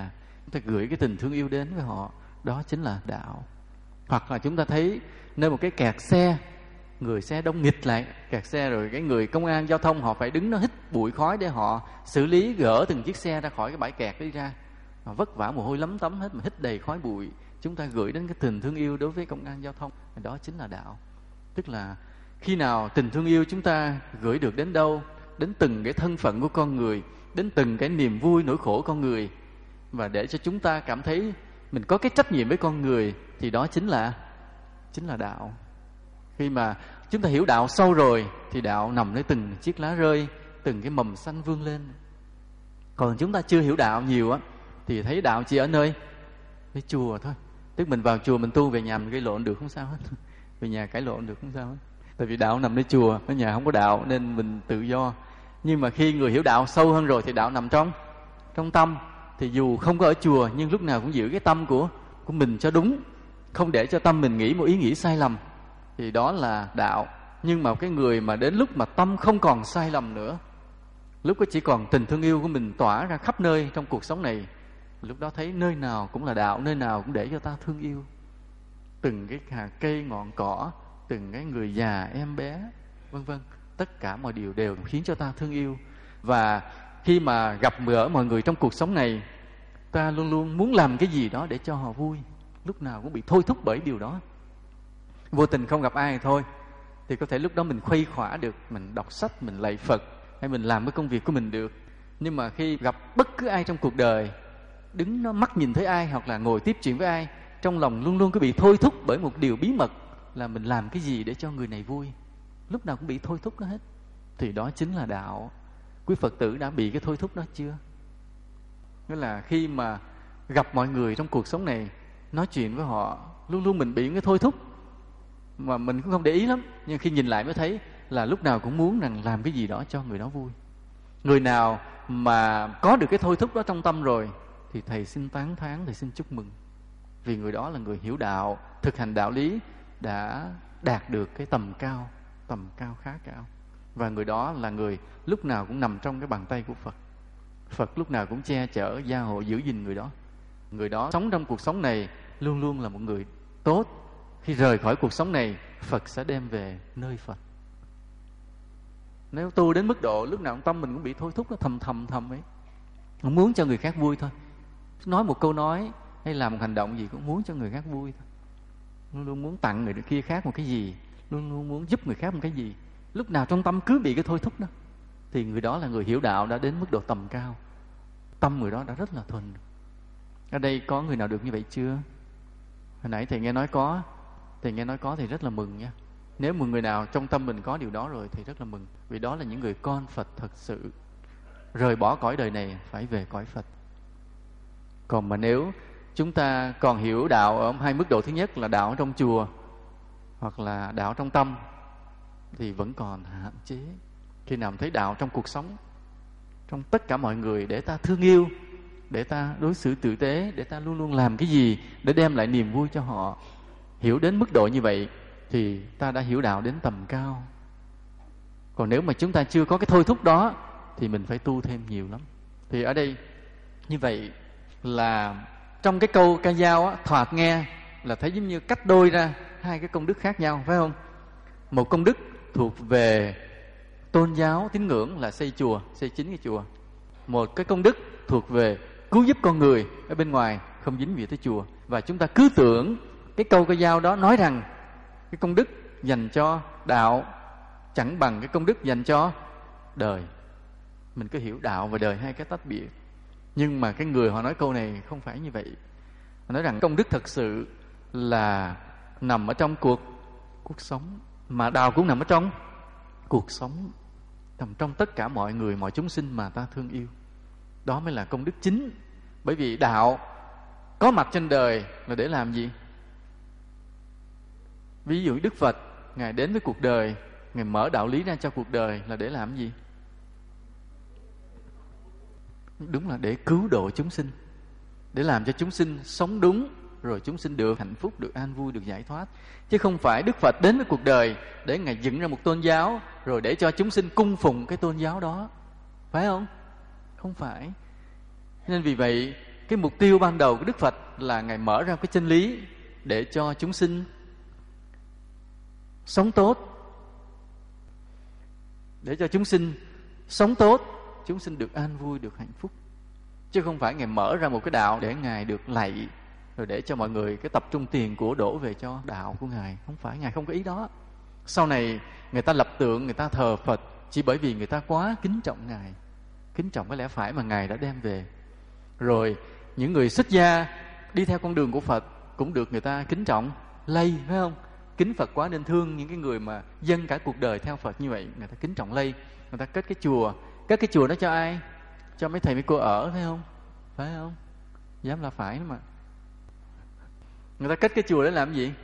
chúng ta gửi cái tình thương yêu đến với họ, đó chính là đạo. Hoặc là chúng ta thấy nơi một cái kẹt xe, người xe đông nghịch lại, kẹt xe rồi cái người công an giao thông họ phải đứng nó hít bụi khói để họ xử lý, gỡ từng chiếc xe ra khỏi cái bãi kẹt đi ra. Họ vất vả mồ hôi lấm tấm hết mà hít đầy khói bụi. Chúng ta gửi đến cái tình thương yêu đối với công an giao thông, đó chính là đạo. Tức là khi nào tình thương yêu chúng ta gửi được đến đâu, đến từng cái thân phận của con người, đến từng cái niềm vui nỗi khổ con người, và để cho chúng ta cảm thấy mình có cái trách nhiệm với con người, thì đó chính là chính là đạo. Khi mà chúng ta hiểu đạo sâu rồi thì đạo nằm nơi từng chiếc lá rơi, từng cái mầm xanh vươn lên. Còn chúng ta chưa hiểu đạo nhiều á thì thấy đạo chỉ ở nơi nơi chùa thôi. Tức mình vào chùa mình tu, về nhà mình gây lộn được không sao hết. Về nhà cãi lộn được không sao hết. Tại vì đạo nằm nơi chùa, ở nhà không có đạo nên mình tự do. Nhưng mà khi người hiểu đạo sâu hơn rồi thì đạo nằm trong trong tâm. Thì dù không có ở chùa nhưng lúc nào cũng giữ cái tâm của của mình cho đúng, không để cho tâm mình nghĩ một ý nghĩ sai lầm, thì đó là đạo. Nhưng mà cái người mà đến lúc mà tâm không còn sai lầm nữa, lúc đó chỉ còn tình thương yêu của mình tỏa ra khắp nơi trong cuộc sống này, lúc đó thấy nơi nào cũng là đạo, nơi nào cũng để cho ta thương yêu. Từng cái hạt cây ngọn cỏ, từng cái người già em bé, vân vân, tất cả mọi điều đều khiến cho ta thương yêu. Và khi mà gặp gỡ mọi người trong cuộc sống này, ta luôn luôn muốn làm cái gì đó để cho họ vui, lúc nào cũng bị thôi thúc bởi điều đó. Vô tình không gặp ai thì thôi, thì có thể lúc đó mình khuây khỏa được, mình đọc sách, mình lạy Phật, hay mình làm cái công việc của mình được. Nhưng mà khi gặp bất cứ ai trong cuộc đời, đứng nó mắt nhìn thấy ai hoặc là ngồi tiếp chuyện với ai, trong lòng luôn luôn cứ bị thôi thúc bởi một điều bí mật là mình làm cái gì để cho người này vui, lúc nào cũng bị thôi thúc đó hết. Thì đó chính là đạo. Quý Phật tử đã bị cái thôi thúc đó chưa? Nghĩa là khi mà gặp mọi người trong cuộc sống này, nói chuyện với họ, luôn luôn mình bị cái thôi thúc mà mình cũng không để ý lắm, nhưng khi nhìn lại mới thấy là lúc nào cũng muốn rằng làm cái gì đó cho người đó vui. Người nào mà có được cái thôi thúc đó trong tâm rồi thì thầy xin tán thán, thầy xin chúc mừng, vì người đó là người hiểu đạo, thực hành đạo lý, đã đạt được cái tầm cao, tầm cao khá cao. Và người đó là người lúc nào cũng nằm trong cái bàn tay của Phật. Phật lúc nào cũng che chở, gia hộ, giữ gìn người đó. Người đó sống trong cuộc sống này luôn luôn là một người tốt. Khi rời khỏi cuộc sống này, Phật sẽ đem về nơi Phật. Nếu tu đến mức độ lúc nào tâm mình cũng bị thôi thúc, nó thầm thầm thầm ấy, không muốn cho người khác vui thôi, nói một câu nói hay làm một hành động gì cũng muốn cho người khác vui thôi, luôn luôn muốn tặng người kia khác một cái gì, luôn luôn muốn giúp người khác một cái gì, lúc nào trong tâm cứ bị cái thôi thúc đó, thì người đó là người hiểu đạo đã đến mức độ tầm cao. Tâm người đó đã rất là thuần. Ở đây có người nào được như vậy chưa? Hồi nãy thầy nghe nói có. Thầy nghe nói có thì rất là mừng nha. Nếu một người nào trong tâm mình có điều đó rồi thì rất là mừng. Vì đó là những người con Phật thật sự, rời bỏ cõi đời này phải về cõi Phật. Còn mà nếu chúng ta còn hiểu đạo ở hai mức độ, thứ nhất là đạo trong chùa hoặc là đạo trong tâm, thì vẫn còn hạn chế. Khi nào thấy đạo trong cuộc sống, trong tất cả mọi người, để ta thương yêu, để ta đối xử tử tế, để ta luôn luôn làm cái gì để đem lại niềm vui cho họ, hiểu đến mức độ như vậy thì ta đã hiểu đạo đến tầm cao. Còn nếu mà chúng ta chưa có cái thôi thúc đó thì mình phải tu thêm nhiều lắm. Thì ở đây như vậy là trong cái câu ca dao á, thoạt nghe là thấy giống như cách đôi ra hai cái công đức khác nhau, phải không? Một công đức thuộc về tôn giáo tín ngưỡng là xây chùa, xây chính cái chùa. Một cái công đức thuộc về cứu giúp con người ở bên ngoài, không dính gì tới chùa. Và chúng ta cứ tưởng cái câu ca dao đó nói rằng cái công đức dành cho đạo chẳng bằng cái công đức dành cho đời. Mình cứ hiểu đạo và đời hai cái tách biệt. Nhưng mà cái người họ nói câu này không phải như vậy. Họ nói rằng công đức thật sự là nằm ở trong cuộc cuộc sống, mà đạo cũng nằm ở trong cuộc sống, nằm trong tất cả mọi người, mọi chúng sinh mà ta thương yêu. Đó mới là công đức chính. Bởi vì đạo có mặt trên đời là để làm gì? Ví dụ Đức Phật, Ngài đến với cuộc đời, Ngài mở đạo lý ra cho cuộc đời là để làm gì? Đúng là để cứu độ chúng sinh, để làm cho chúng sinh sống đúng, rồi chúng sinh được hạnh phúc, được an vui, được giải thoát. Chứ không phải Đức Phật đến với cuộc đời để Ngài dựng ra một tôn giáo rồi để cho chúng sinh cung phụng cái tôn giáo đó, phải không? Không phải. Nên vì vậy cái mục tiêu ban đầu của Đức Phật là Ngài mở ra cái chân lý để cho chúng sinh sống tốt, để cho chúng sinh sống tốt, chúng sinh được an vui, được hạnh phúc. Chứ không phải Ngài mở ra một cái đạo để Ngài được lạy, rồi để cho mọi người cái tập trung tiền của đổ về cho đạo của Ngài. Không phải, Ngài không có ý đó. Sau này người ta lập tượng, người ta thờ Phật chỉ bởi vì người ta quá kính trọng Ngài, kính trọng cái lẽ phải mà Ngài đã đem về. Rồi những người xuất gia đi theo con đường của Phật cũng được người ta kính trọng, lây, phải không? Kính Phật quá nên thương những cái người mà dâng cả cuộc đời theo Phật như vậy, người ta kính trọng lây, người ta cất cái chùa. Cất cái chùa đó cho ai? Cho mấy thầy mấy cô ở, phải không? Phải không? Dám là phải mà. Người ta cất cái chùa để làm gì?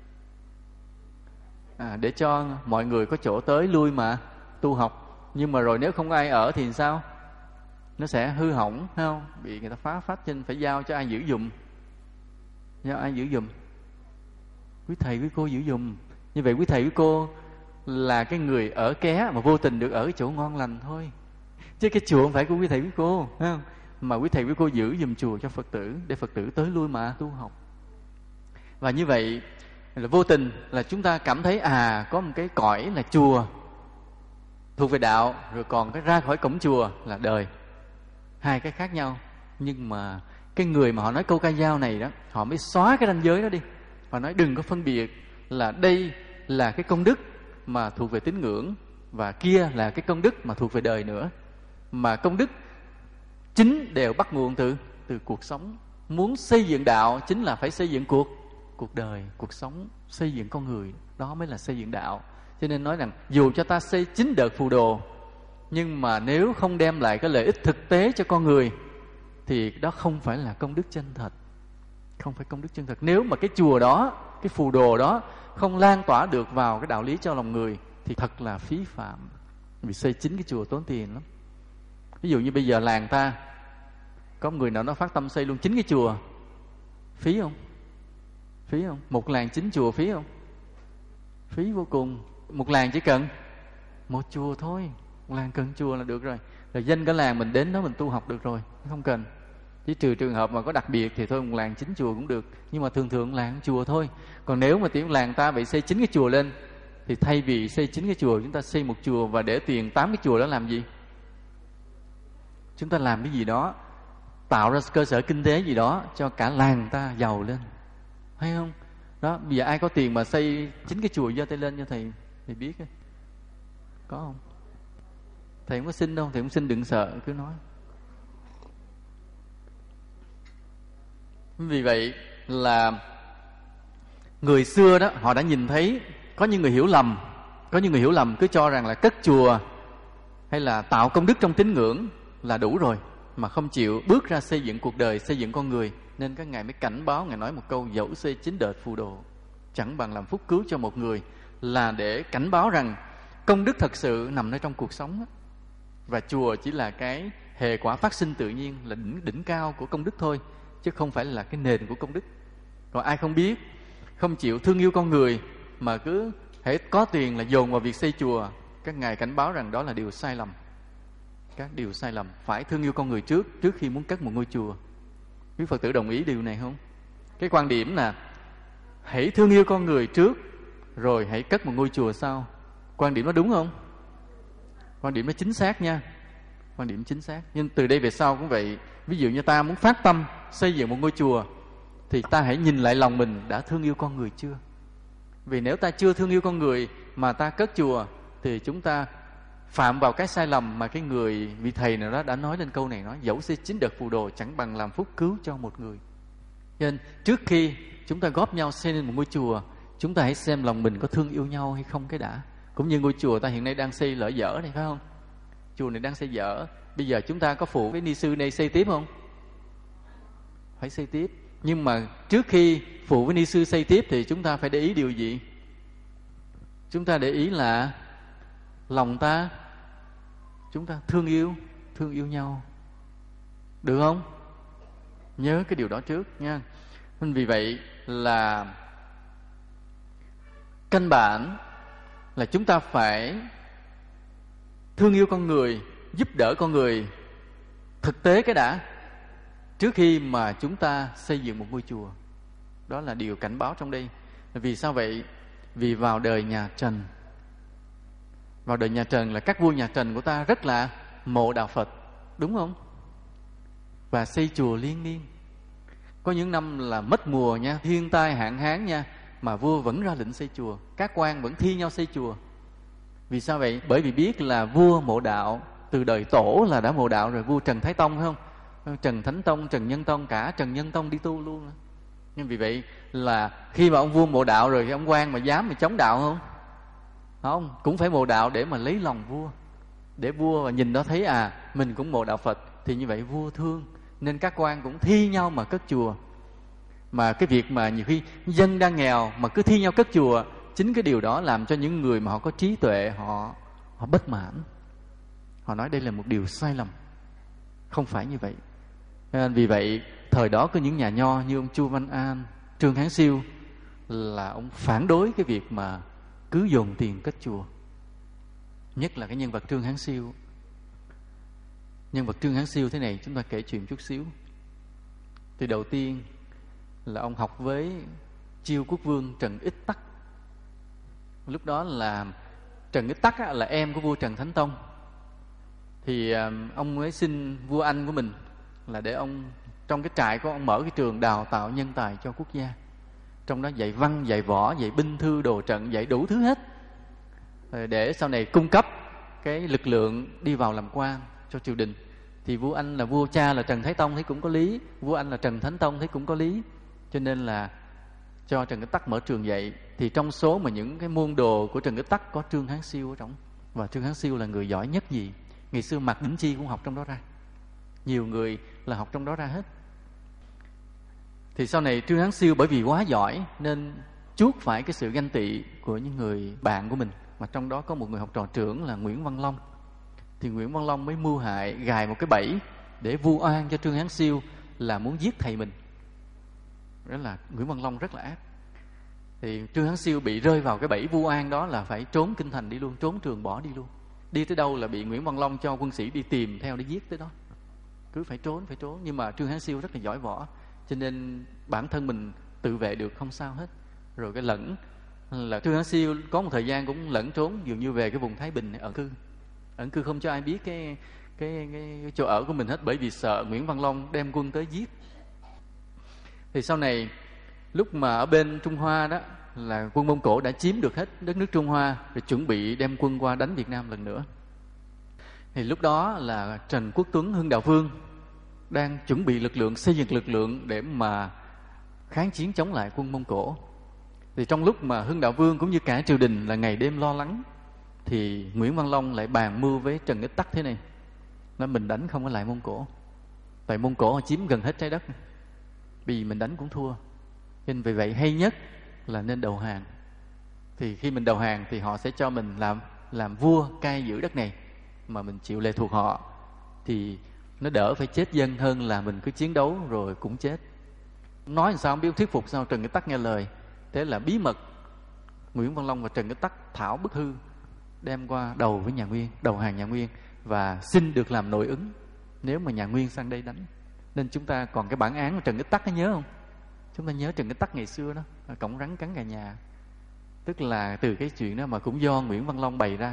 À, để cho mọi người có chỗ tới lui mà tu học. Nhưng mà rồi nếu không có ai ở thì sao? Nó sẽ hư hỏng, phải không? Bị người ta phá phách, cho nên phải giao cho ai giữ giùm. Giao ai giữ giùm? Quý thầy quý cô giữ giùm. Như vậy quý thầy quý cô là cái người ở ké mà vô tình được ở cái chỗ ngon lành thôi. Chứ cái chùa không phải của quý thầy quý cô, phải không? Mà quý thầy quý cô giữ giùm chùa cho Phật tử, để Phật tử tới lui mà tu học. Và như vậy là vô tình là chúng ta cảm thấy à, có một cái cõi là chùa thuộc về đạo, rồi còn cái ra khỏi cổng chùa là đời. Hai cái khác nhau. Nhưng mà cái người mà họ nói câu ca dao này đó, họ mới xóa cái ranh giới đó đi. Họ nói đừng có phân biệt là đây là cái công đức mà thuộc về tín ngưỡng, và kia là cái công đức mà thuộc về đời nữa. Mà công đức chính đều bắt nguồn từ từ cuộc sống. Muốn xây dựng đạo chính là phải xây dựng cuộc cuộc đời, cuộc sống, xây dựng con người, đó mới là xây dựng đạo. Cho nên nói rằng dù cho ta xây chín đợt phù đồ, nhưng mà nếu không đem lại cái lợi ích thực tế cho con người thì đó không phải là công đức chân thật. Không phải công đức chân thật. Nếu mà cái chùa đó, cái phù đồ đó không lan tỏa được vào cái đạo lý cho lòng người thì thật là phí phạm. Vì xây chính cái chùa tốn tiền lắm. Ví dụ như bây giờ làng ta có người nào nó phát tâm xây luôn chín cái chùa, phí không? Phí không? Một làng chín chùa phí không? Phí vô cùng. Một làng chỉ cần một chùa thôi. Một làng cần chùa là được rồi. Rồi dân cả làng mình đến đó mình tu học được rồi, không cần. Chỉ trừ trường hợp mà có đặc biệt thì thôi, một làng chín chùa cũng được. Nhưng mà thường thường làng chùa thôi. Còn nếu mà tiếng làng ta bị xây chín cái chùa lên, thì thay vì xây chín cái chùa, chúng ta xây một chùa và để tiền tám cái chùa đó làm gì? Chúng ta làm cái gì đó, tạo ra cơ sở kinh tế gì đó cho cả làng ta giàu lên, hay không? Đó, bây giờ ai có tiền mà xây chín cái chùa giơ tay lên cho thầy, thầy biết ấy. Có không? Thầy không có xin đâu, thầy không xin đừng sợ, cứ nói. Vì vậy là người xưa đó, họ đã nhìn thấy có những người hiểu lầm, có những người hiểu lầm cứ cho rằng là cất chùa hay là tạo công đức trong tín ngưỡng là đủ rồi, mà không chịu bước ra xây dựng cuộc đời, xây dựng con người. Nên các ngài mới cảnh báo, ngài nói một câu: dẫu xây chín đợt phù đồ, chẳng bằng làm phúc cứu cho một người. Là để cảnh báo rằng công đức thật sự nằm ở trong cuộc sống đó. Và chùa chỉ là cái hệ quả phát sinh tự nhiên, là đỉnh, đỉnh cao của công đức thôi, chứ không phải là cái nền của công đức. Còn ai không biết, không chịu thương yêu con người, mà cứ hễ có tiền là dồn vào việc xây chùa, các ngài cảnh báo rằng đó là điều sai lầm. Các điều sai lầm. Phải thương yêu con người trước, trước khi muốn cất một ngôi chùa. Quý Phật tử đồng ý điều này không? Cái quan điểm là hãy thương yêu con người trước, rồi hãy cất một ngôi chùa sau. Quan điểm đó đúng không? Quan điểm đó chính xác nha. Quan điểm chính xác. Nhưng từ đây về sau cũng vậy. Ví dụ như ta muốn phát tâm xây dựng một ngôi chùa, thì ta hãy nhìn lại lòng mình đã thương yêu con người chưa. Vì nếu ta chưa thương yêu con người mà ta cất chùa, thì chúng ta phạm vào cái sai lầm mà cái người vị thầy nào đó đã nói lên câu này, nói dẫu xây chín đợt phù đồ chẳng bằng làm phúc cứu cho một người. Nên trước khi chúng ta góp nhau xây nên một ngôi chùa, chúng ta hãy xem lòng mình có thương yêu nhau hay không cái đã. Cũng như ngôi chùa ta hiện nay đang xây lỡ dở này, phải không? Chùa này đang xây dở. Bây giờ chúng ta có phụ cái ni sư này xây tiếp không? Phải xây tiếp. Nhưng mà trước khi phụ với ni sư xây tiếp thì chúng ta phải để ý điều gì? Chúng ta để ý là lòng ta, chúng ta thương yêu, thương yêu nhau. Được không? Nhớ cái điều đó trước nha. Nên vì vậy là căn bản là chúng ta phải thương yêu con người, giúp đỡ con người thực tế cái đã. trước khi mà chúng ta xây dựng một ngôi chùa. Đó là điều cảnh báo trong đây. Vì sao vậy? Vì vào đời nhà Trần, vào đời nhà Trần là các vua nhà Trần của ta rất là mộ đạo Phật, đúng không? Và xây chùa liên miên. Có những năm là mất mùa nha, thiên tai hạn hán nha, mà vua vẫn ra lệnh xây chùa, các quan vẫn thi nhau xây chùa. Vì sao vậy? Bởi vì biết là vua mộ đạo, từ đời tổ là đã mộ đạo rồi. Vua Trần Thái Tông phải không? Trần Thánh Tông, Trần Nhân Tông, cả Trần Nhân Tông đi tu luôn. Nhưng vì vậy là khi mà ông vua mộ đạo rồi, thì ông quan mà dám mà chống đạo không? Không, cũng phải mộ đạo để mà lấy lòng vua, để vua mà nhìn đó thấy à mình cũng mộ đạo Phật, thì như vậy vua thương, nên các quan cũng thi nhau mà cất chùa. Mà cái việc mà nhiều khi dân đang nghèo mà cứ thi nhau cất chùa, chính cái điều đó làm cho những người mà họ có trí tuệ họ họ bất mãn. Họ nói đây là một điều sai lầm, không phải như vậy. Nên vì vậy thời đó có những nhà nho như ông Chu Văn An, Trương Hán Siêu, là ông phản đối cái việc mà cứ dồn tiền cất chùa. Nhất là cái nhân vật Trương Hán Siêu. Nhân vật Trương Hán Siêu thế này, chúng ta kể chuyện chút xíu. Thì đầu tiên là ông học với Chiêu Quốc Vương Trần Ích Tắc. Lúc đó là Trần Ích Tắc là em của vua Trần Thánh Tông. Thì ông mới xin vua anh của mình là để ông trong cái trại của ông mở cái trường đào tạo nhân tài cho quốc gia. Trong đó dạy văn, dạy võ, dạy binh thư đồ trận, dạy đủ thứ hết, để sau này cung cấp cái lực lượng đi vào làm quan cho triều đình. Thì vua anh là vua cha là Trần Thái Tông thấy cũng có lý, vua anh là Trần Thánh Tông thấy cũng có lý, cho nên là cho Trần Ích Tắc mở trường dạy. Thì trong số mà những cái môn đồ của Trần Ích Tắc có Trương Hán Siêu ở trong. Và Trương Hán Siêu là người giỏi nhất gì. Ngày xưa Mạc Đỉnh Chi cũng học trong đó ra, nhiều người là học trong đó ra hết. Thì sau này Trương Hán Siêu bởi vì quá giỏi nên chuốc phải cái sự ganh tị của những người bạn của mình, mà trong đó có một người học trò trưởng là Nguyễn Văn Long. Thì Nguyễn Văn Long mới mưu hại, gài một cái bẫy để vu oan cho Trương Hán Siêu là muốn giết thầy mình. Đó là Nguyễn Văn Long rất là ác. Thì Trương Hán Siêu bị rơi vào cái bẫy vu oan đó là phải trốn kinh thành đi luôn, trốn trường bỏ đi luôn. Đi tới đâu là bị Nguyễn Văn Long cho quân sĩ đi tìm theo để giết tới đó. Cứ phải trốn, phải trốn. Nhưng mà Trương Hán Siêu rất là giỏi võ, cho nên bản thân mình tự vệ được, không sao hết. Rồi cái lẫn là Trương Hán Siêu có một thời gian cũng lẫn trốn, dường như về cái vùng Thái Bình ẩn cư. Ẩn cư không cho ai biết cái, cái, cái, cái chỗ ở của mình hết, bởi vì sợ Nguyễn Văn Long đem quân tới giết. Thì sau này lúc mà ở bên Trung Hoa đó là quân Mông Cổ đã chiếm được hết đất nước Trung Hoa, rồi chuẩn bị đem quân qua đánh Việt Nam lần nữa. Thì lúc đó là Trần Quốc Tuấn, Hưng Đạo Vương đang chuẩn bị lực lượng, xây dựng lực lượng để mà kháng chiến chống lại quân Mông Cổ. Thì trong lúc mà Hưng Đạo Vương cũng như cả triều đình là ngày đêm lo lắng, thì Nguyễn Văn Long lại bàn mưu với Trần Ích Tắc thế này: nói mình đánh không có lại Mông Cổ, tại Mông Cổ họ chiếm gần hết trái đất, vì mình đánh cũng thua, nên vì vậy hay nhất là nên đầu hàng. Thì khi mình đầu hàng thì họ sẽ cho mình làm làm vua cai giữ đất này, mà mình chịu lệ thuộc họ, thì nó đỡ phải chết dân hơn là mình cứ chiến đấu rồi cũng chết. Nói làm sao không biết, thuyết phục sao Trần Ích Tắc nghe lời. Thế là bí mật Nguyễn Văn Long và Trần Ích Tắc thảo bức thư đem qua đầu với nhà Nguyên, đầu hàng nhà Nguyên, và xin được làm nội ứng nếu mà nhà Nguyên sang đây đánh. Nên chúng ta còn cái bản án của Trần Ích Tắc, có nhớ không? Chúng ta nhớ Trần Ích Tắc ngày xưa đó, cổng rắn cắn gà nhà. Tức là từ cái chuyện đó mà cũng do Nguyễn Văn Long bày ra.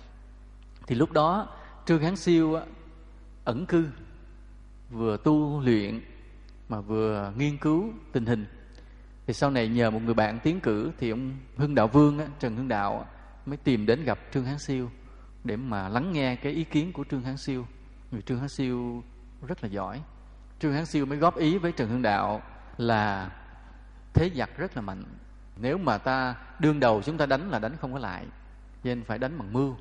Thì lúc đó Trương Hán Siêu ẩn cư, vừa tu luyện mà vừa nghiên cứu tình hình. Thì sau này nhờ một người bạn tiến cử, thì ông Hưng Đạo Vương á, Trần Hưng Đạo mới tìm đến gặp Trương Hán Siêu để mà lắng nghe cái ý kiến của Trương Hán Siêu. Vì Trương Hán Siêu rất là giỏi. Trương Hán Siêu mới góp ý với Trần Hưng Đạo là thế giặc rất là mạnh, nếu mà ta đương đầu chúng ta đánh là đánh không có lại, nên phải đánh bằng mưu.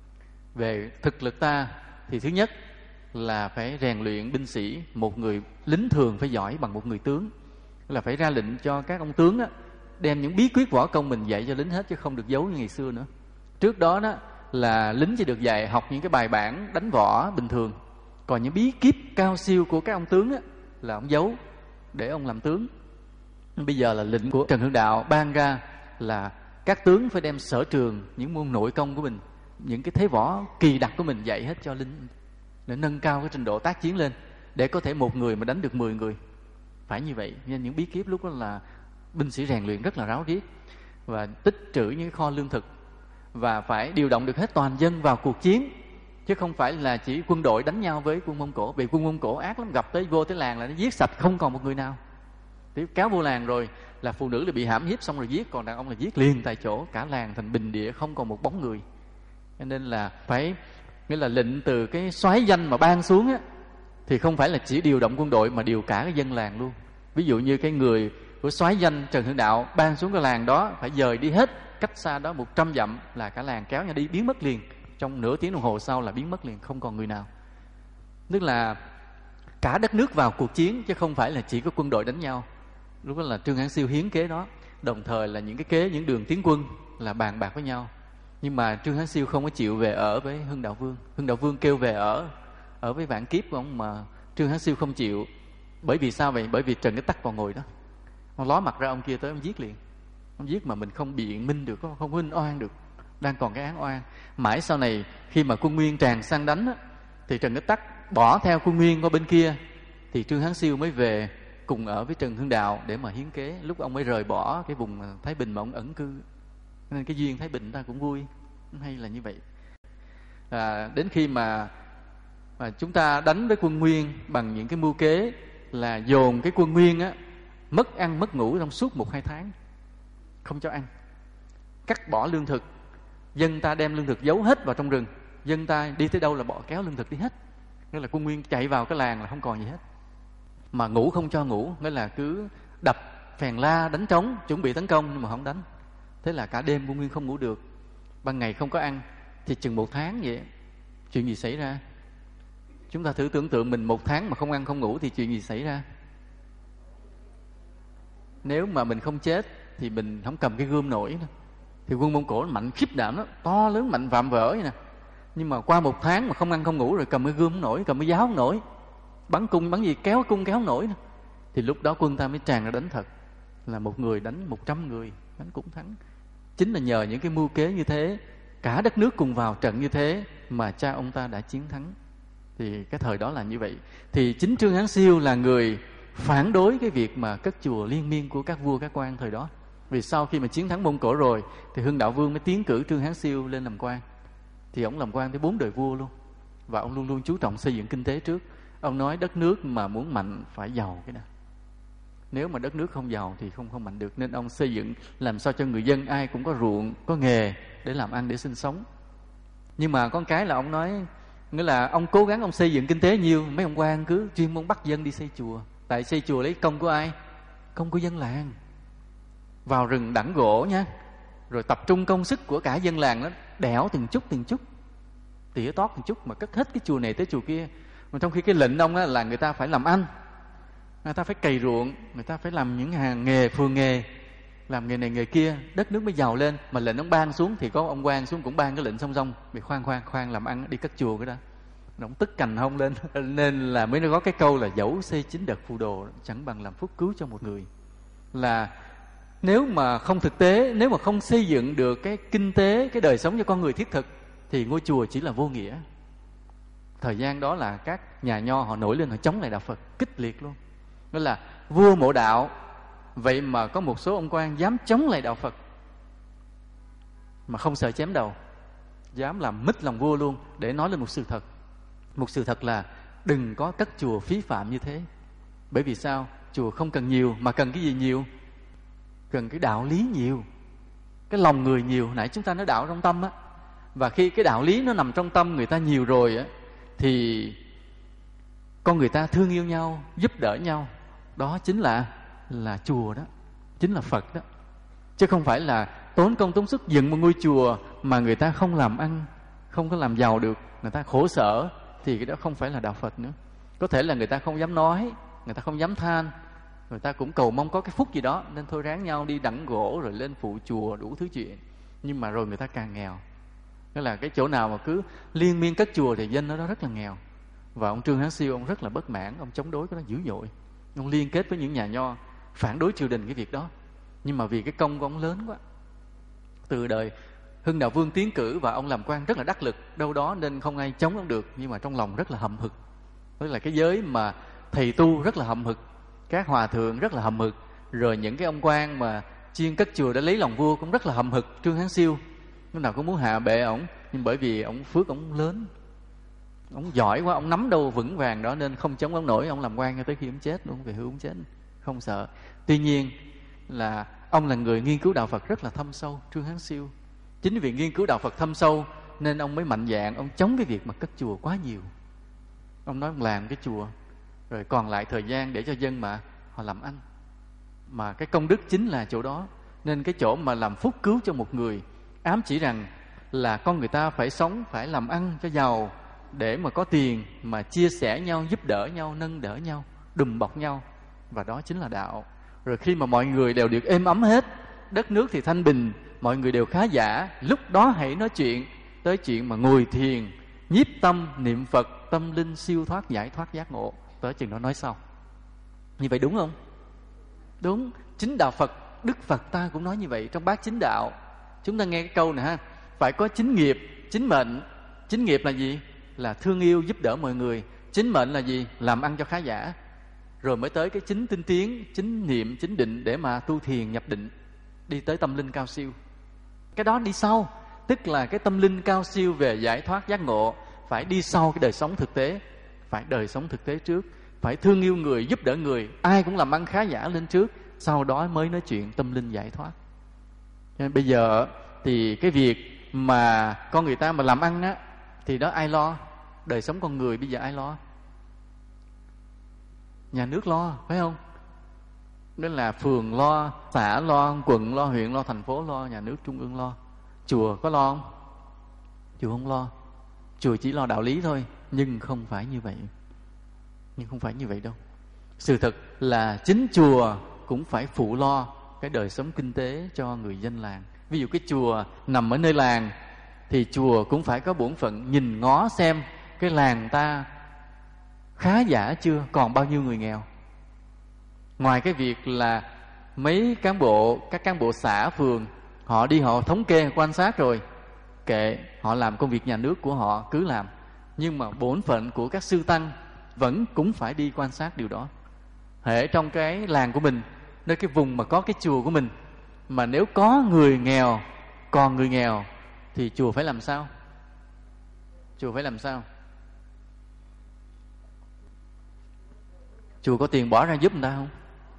Về thực lực ta thì thứ nhất là phải rèn luyện binh sĩ, một người lính thường phải giỏi bằng một người tướng, là phải ra lệnh cho các ông tướng á, đem những bí quyết võ công mình dạy cho lính hết, chứ không được giấu như ngày xưa nữa. Trước đó đó là lính chỉ được dạy học những cái bài bản đánh võ bình thường, còn những bí kíp cao siêu của các ông tướng á, là ông giấu để ông làm tướng. Bây giờ là lệnh của Trần Hưng Đạo ban ra là các tướng phải đem sở trường, những môn nội công của mình, những cái thế võ kỳ đặc của mình dạy hết cho lính, để nâng cao cái trình độ tác chiến lên. để có thể một người mà đánh được mười người. Phải như vậy. Nên những bí kíp lúc đó là binh sĩ rèn luyện rất là ráo riết và tích trữ những kho lương thực, và phải điều động được hết toàn dân vào cuộc chiến, chứ không phải là chỉ quân đội đánh nhau với quân Mông Cổ. Vì quân Mông Cổ ác lắm, gặp tới vô tới làng là nó giết sạch không còn một người nào. Thì kéo vô làng rồi là phụ nữ là bị hãm hiếp xong rồi giết, còn đàn ông là giết liền tại chỗ, cả làng thành bình địa không còn một bóng người. Cho nên là phải, nghĩa là lệnh từ cái soái danh mà ban xuống á, thì không phải là chỉ điều động quân đội mà điều cả cái dân làng luôn. Ví dụ như cái người của soái danh Trần Hưng Đạo ban xuống cái làng đó phải dời đi hết, cách xa đó một trăm dặm là cả làng kéo nhau đi, biến mất liền. Trong nửa tiếng đồng hồ sau là biến mất liền, không còn người nào. Tức là cả đất nước vào cuộc chiến, chứ không phải là chỉ có quân đội đánh nhau. Lúc đó là Trương Hán Siêu hiến kế đó, đồng thời là những cái kế, những đường tiến quân là bàn bạc với nhau. Nhưng mà Trương Hán Siêu không có chịu về ở với Hưng Đạo Vương. Hưng Đạo Vương kêu về ở ở với vạn kiếp của ông, mà Trương Hán Siêu không chịu. Bởi vì sao vậy? Bởi vì Trần Cái Tắc còn ngồi đó, ông ló mặt ra, ông kia tới ông giết liền. Ông giết mà mình không biện minh được, không minh oan được, đang còn cái án oan. Mãi sau này khi mà quân Nguyên tràn sang đánh á, thì Trần Cái Tắc bỏ theo quân Nguyên qua bên kia, thì Trương Hán Siêu mới về cùng ở với Trần Hưng Đạo để mà hiến kế. Lúc ông mới rời bỏ cái vùng Thái Bình mà ông ẩn cư. Nên cái duyên Thái Bình ta cũng vui, hay là như vậy. À, đến khi mà, mà chúng ta đánh với quân Nguyên bằng những cái mưu kế là dồn cái quân Nguyên á mất ăn mất ngủ trong suốt một hai tháng, không cho ăn, cắt bỏ lương thực, dân ta đem lương thực giấu hết vào trong rừng, dân ta đi tới đâu là bỏ kéo lương thực đi hết. Nghĩa là quân Nguyên chạy vào cái làng là không còn gì hết, mà ngủ không cho ngủ, nghĩa là cứ đập phèn la đánh trống chuẩn bị tấn công nhưng mà không đánh. Thế là cả đêm quân Nguyên không ngủ được, ban ngày không có ăn, thì chừng một tháng vậy. Chuyện gì xảy ra? Chúng ta thử tưởng tượng mình một tháng mà không ăn không ngủ thì chuyện gì xảy ra? Nếu mà mình không chết thì mình không cầm cái gươm nổi nữa. Thì quân Mông Cổ mạnh khiếp đảm đó, to lớn mạnh vạm vỡ vậy nè. Nhưng mà qua một tháng mà không ăn không ngủ rồi cầm cái gươm không nổi, cầm cái giáo không nổi, bắn cung bắn gì kéo cung kéo không nổi nữa. Thì lúc đó quân ta mới tràn ra đánh thật, là một người đánh một trăm người, đánh cũng thắng. Chính là nhờ những cái mưu kế như thế, cả đất nước cùng vào trận như thế mà cha ông ta đã chiến thắng. Thì cái thời đó là như vậy. Thì chính Trương Hán Siêu là người phản đối cái việc mà cất chùa liên miên của các vua các quan thời đó. Vì sau khi mà chiến thắng Mông Cổ rồi thì Hưng Đạo Vương mới tiến cử Trương Hán Siêu lên làm quan. Thì ông làm quan tới bốn đời vua luôn. Và ông luôn luôn chú trọng xây dựng kinh tế trước. Ông nói đất nước mà muốn mạnh phải giàu cái đó. Nếu mà đất nước không giàu thì không không mạnh được. Nên ông xây dựng làm sao cho người dân ai cũng có ruộng, có nghề để làm ăn, để sinh sống. Nhưng mà con cái là ông nói, nghĩa là ông cố gắng ông xây dựng kinh tế nhiều, mấy ông quan cứ chuyên môn bắt dân đi xây chùa. Tại xây chùa lấy công của ai? Công của dân làng. Vào rừng đẵng gỗ nha, rồi tập trung công sức của cả dân làng đó, đẽo từng chút từng chút, tỉa tót từng chút mà cất hết cái chùa này tới chùa kia. Mà trong khi cái lệnh ông là người ta phải làm ăn, người ta phải cày ruộng, người ta phải làm những hàng nghề, phường nghề, làm nghề này nghề kia, đất nước mới giàu lên. Mà lệnh ông ban xuống thì có ông quan xuống cũng ban cái lệnh song song, bị khoan khoan khoan làm ăn đi cất chùa cái đó. Ông tức cành hông lên. Nên là mới có cái câu là dẫu xây chín đợt phù đồ chẳng bằng làm phúc cứu cho một người. Là nếu mà không thực tế, nếu mà không xây dựng được cái kinh tế, cái đời sống cho con người thiết thực thì ngôi chùa chỉ là vô nghĩa. Thời gian đó là các nhà nho họ nổi lên, họ chống lại đạo Phật kịch liệt luôn. Đó là vua mộ đạo, vậy mà có một số ông quan dám chống lại đạo Phật mà không sợ chém đầu, dám làm mít lòng vua luôn để nói lên một sự thật. Một sự thật là đừng có cất chùa phí phạm như thế. Bởi vì sao? Chùa không cần nhiều, mà cần cái gì nhiều? Cần cái đạo lý nhiều, cái lòng người nhiều. Nãy chúng ta nói đạo trong tâm á. Và khi cái đạo lý nó nằm trong tâm người ta nhiều rồi á, thì con người ta thương yêu nhau, giúp đỡ nhau. Đó chính là là chùa đó, chính là Phật đó. Chứ không phải là tốn công tốn sức dựng một ngôi chùa mà người ta không làm ăn, không có làm giàu được, người ta khổ sở, thì cái đó không phải là đạo Phật nữa. Có thể là người ta không dám nói, người ta không dám than, người ta cũng cầu mong có cái phúc gì đó, nên thôi ráng nhau đi đẵng gỗ rồi lên phụ chùa đủ thứ chuyện. Nhưng mà rồi người ta càng nghèo. Đó là cái chỗ nào mà cứ liên miên cất chùa thì dân ở đó rất là nghèo. Và ông Trương Hán Siêu ông rất là bất mãn, ông chống đối cái đó dữ dội. Ông liên kết với những nhà nho phản đối triều đình cái việc đó. Nhưng mà vì cái công của ông lớn quá, từ đời Hưng Đạo Vương tiến cử và ông làm quan rất là đắc lực đâu đó, nên không ai chống ông được. Nhưng mà trong lòng rất là hậm hực, Tức là cái giới mà thầy tu rất là hậm hực, các hòa thượng rất là hậm hực, rồi những cái ông quan mà chuyên cất chùa để lấy lòng vua cũng rất là hậm hực. Trương Hán Siêu lúc nào cũng muốn hạ bệ ổng, nhưng bởi vì ổng phước ổng lớn, ổng giỏi quá, ổng nắm đâu vững vàng đó nên không chống ổng nổi, ổng làm quan cho tới khi ổng chết luôn, về hưu ổng chết không sợ. Tuy nhiên là ông là người nghiên cứu đạo Phật rất là thâm sâu, Trương Hán Siêu. Chính vì nghiên cứu đạo Phật thâm sâu nên ông mới mạnh dạn, ông chống cái việc mà cất chùa quá nhiều. Ông nói ông làm cái chùa rồi còn lại thời gian để cho dân mà họ làm ăn, mà cái công đức chính là chỗ đó. Nên cái chỗ mà làm phúc cứu cho một người, ám chỉ rằng là con người ta phải sống, phải làm ăn cho giàu để mà có tiền, mà chia sẻ nhau, giúp đỡ nhau, nâng đỡ nhau, đùm bọc nhau, và đó chính là đạo. Rồi khi mà mọi người đều được êm ấm hết, đất nước thì thanh bình, mọi người đều khá giả, lúc đó hãy nói chuyện tới chuyện mà ngồi thiền, nhiếp tâm, niệm Phật, tâm linh siêu thoát, giải thoát, giác ngộ. Tới chừng đó nói sau. Như vậy đúng không? Đúng. Chính đạo Phật, Đức Phật ta cũng nói như vậy trong bát chính đạo. Chúng ta nghe cái câu này ha, phải có chính nghiệp, chính mệnh. Chính nghiệp là gì? Là thương yêu, giúp đỡ mọi người. Chính mệnh là gì? Làm ăn cho khá giả. Rồi mới tới cái chính tinh tiến, chính niệm, chính định để mà tu thiền nhập định, đi tới tâm linh cao siêu. Cái đó đi sau, tức là cái tâm linh cao siêu về giải thoát giác ngộ phải đi sau cái đời sống thực tế. Phải đời sống thực tế trước, phải thương yêu người, giúp đỡ người, ai cũng làm ăn khá giả lên trước, sau đó mới nói chuyện tâm linh giải thoát. Nên bây giờ thì cái việc mà con người ta mà làm ăn á, thì đó ai lo? Đời sống con người bây giờ ai lo? Nhà nước lo, phải không? Nên là phường lo, xã lo, quận lo, huyện lo, thành phố lo, nhà nước trung ương lo. Chùa có lo không? Chùa không lo. Chùa chỉ lo đạo lý thôi, nhưng không phải như vậy. Nhưng không phải như vậy đâu. Sự thật là chính chùa cũng phải phụ lo cái đời sống kinh tế cho người dân làng. Ví dụ cái chùa nằm ở nơi làng thì chùa cũng phải có bổn phận nhìn ngó xem cái làng ta khá giả chưa, còn bao nhiêu người nghèo. Ngoài cái việc là mấy cán bộ, các cán bộ xã, phường, họ đi họ thống kê, quan sát rồi, kệ, họ làm công việc nhà nước của họ cứ làm. Nhưng mà bổn phận của các sư tăng vẫn cũng phải đi quan sát điều đó. Hễ trong cái làng của mình, nơi cái vùng mà có cái chùa của mình, mà nếu có người nghèo, còn người nghèo, thì chùa phải làm sao? Chùa phải làm sao? Chùa có tiền bỏ ra giúp người ta không?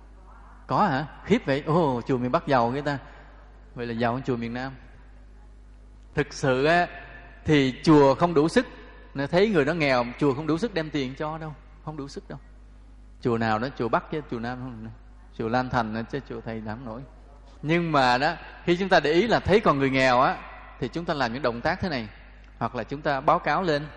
Có hả? Khiếp vậy. Ồ, chùa miền Bắc giàu người ta. Vậy là giàu hơn chùa miền Nam. Thực sự á, thì chùa không đủ sức. Nếu thấy người đó nghèo, chùa không đủ sức đem tiền cho đâu. Không đủ sức đâu. Chùa nào đó, chùa Bắc chứ chùa Nam không. Chùa Lan Thành chứ chùa thầy làm nổi. Nhưng mà đó, khi chúng ta để ý là thấy còn người nghèo á, thì chúng ta làm những động tác thế này. Hoặc là chúng ta báo cáo lên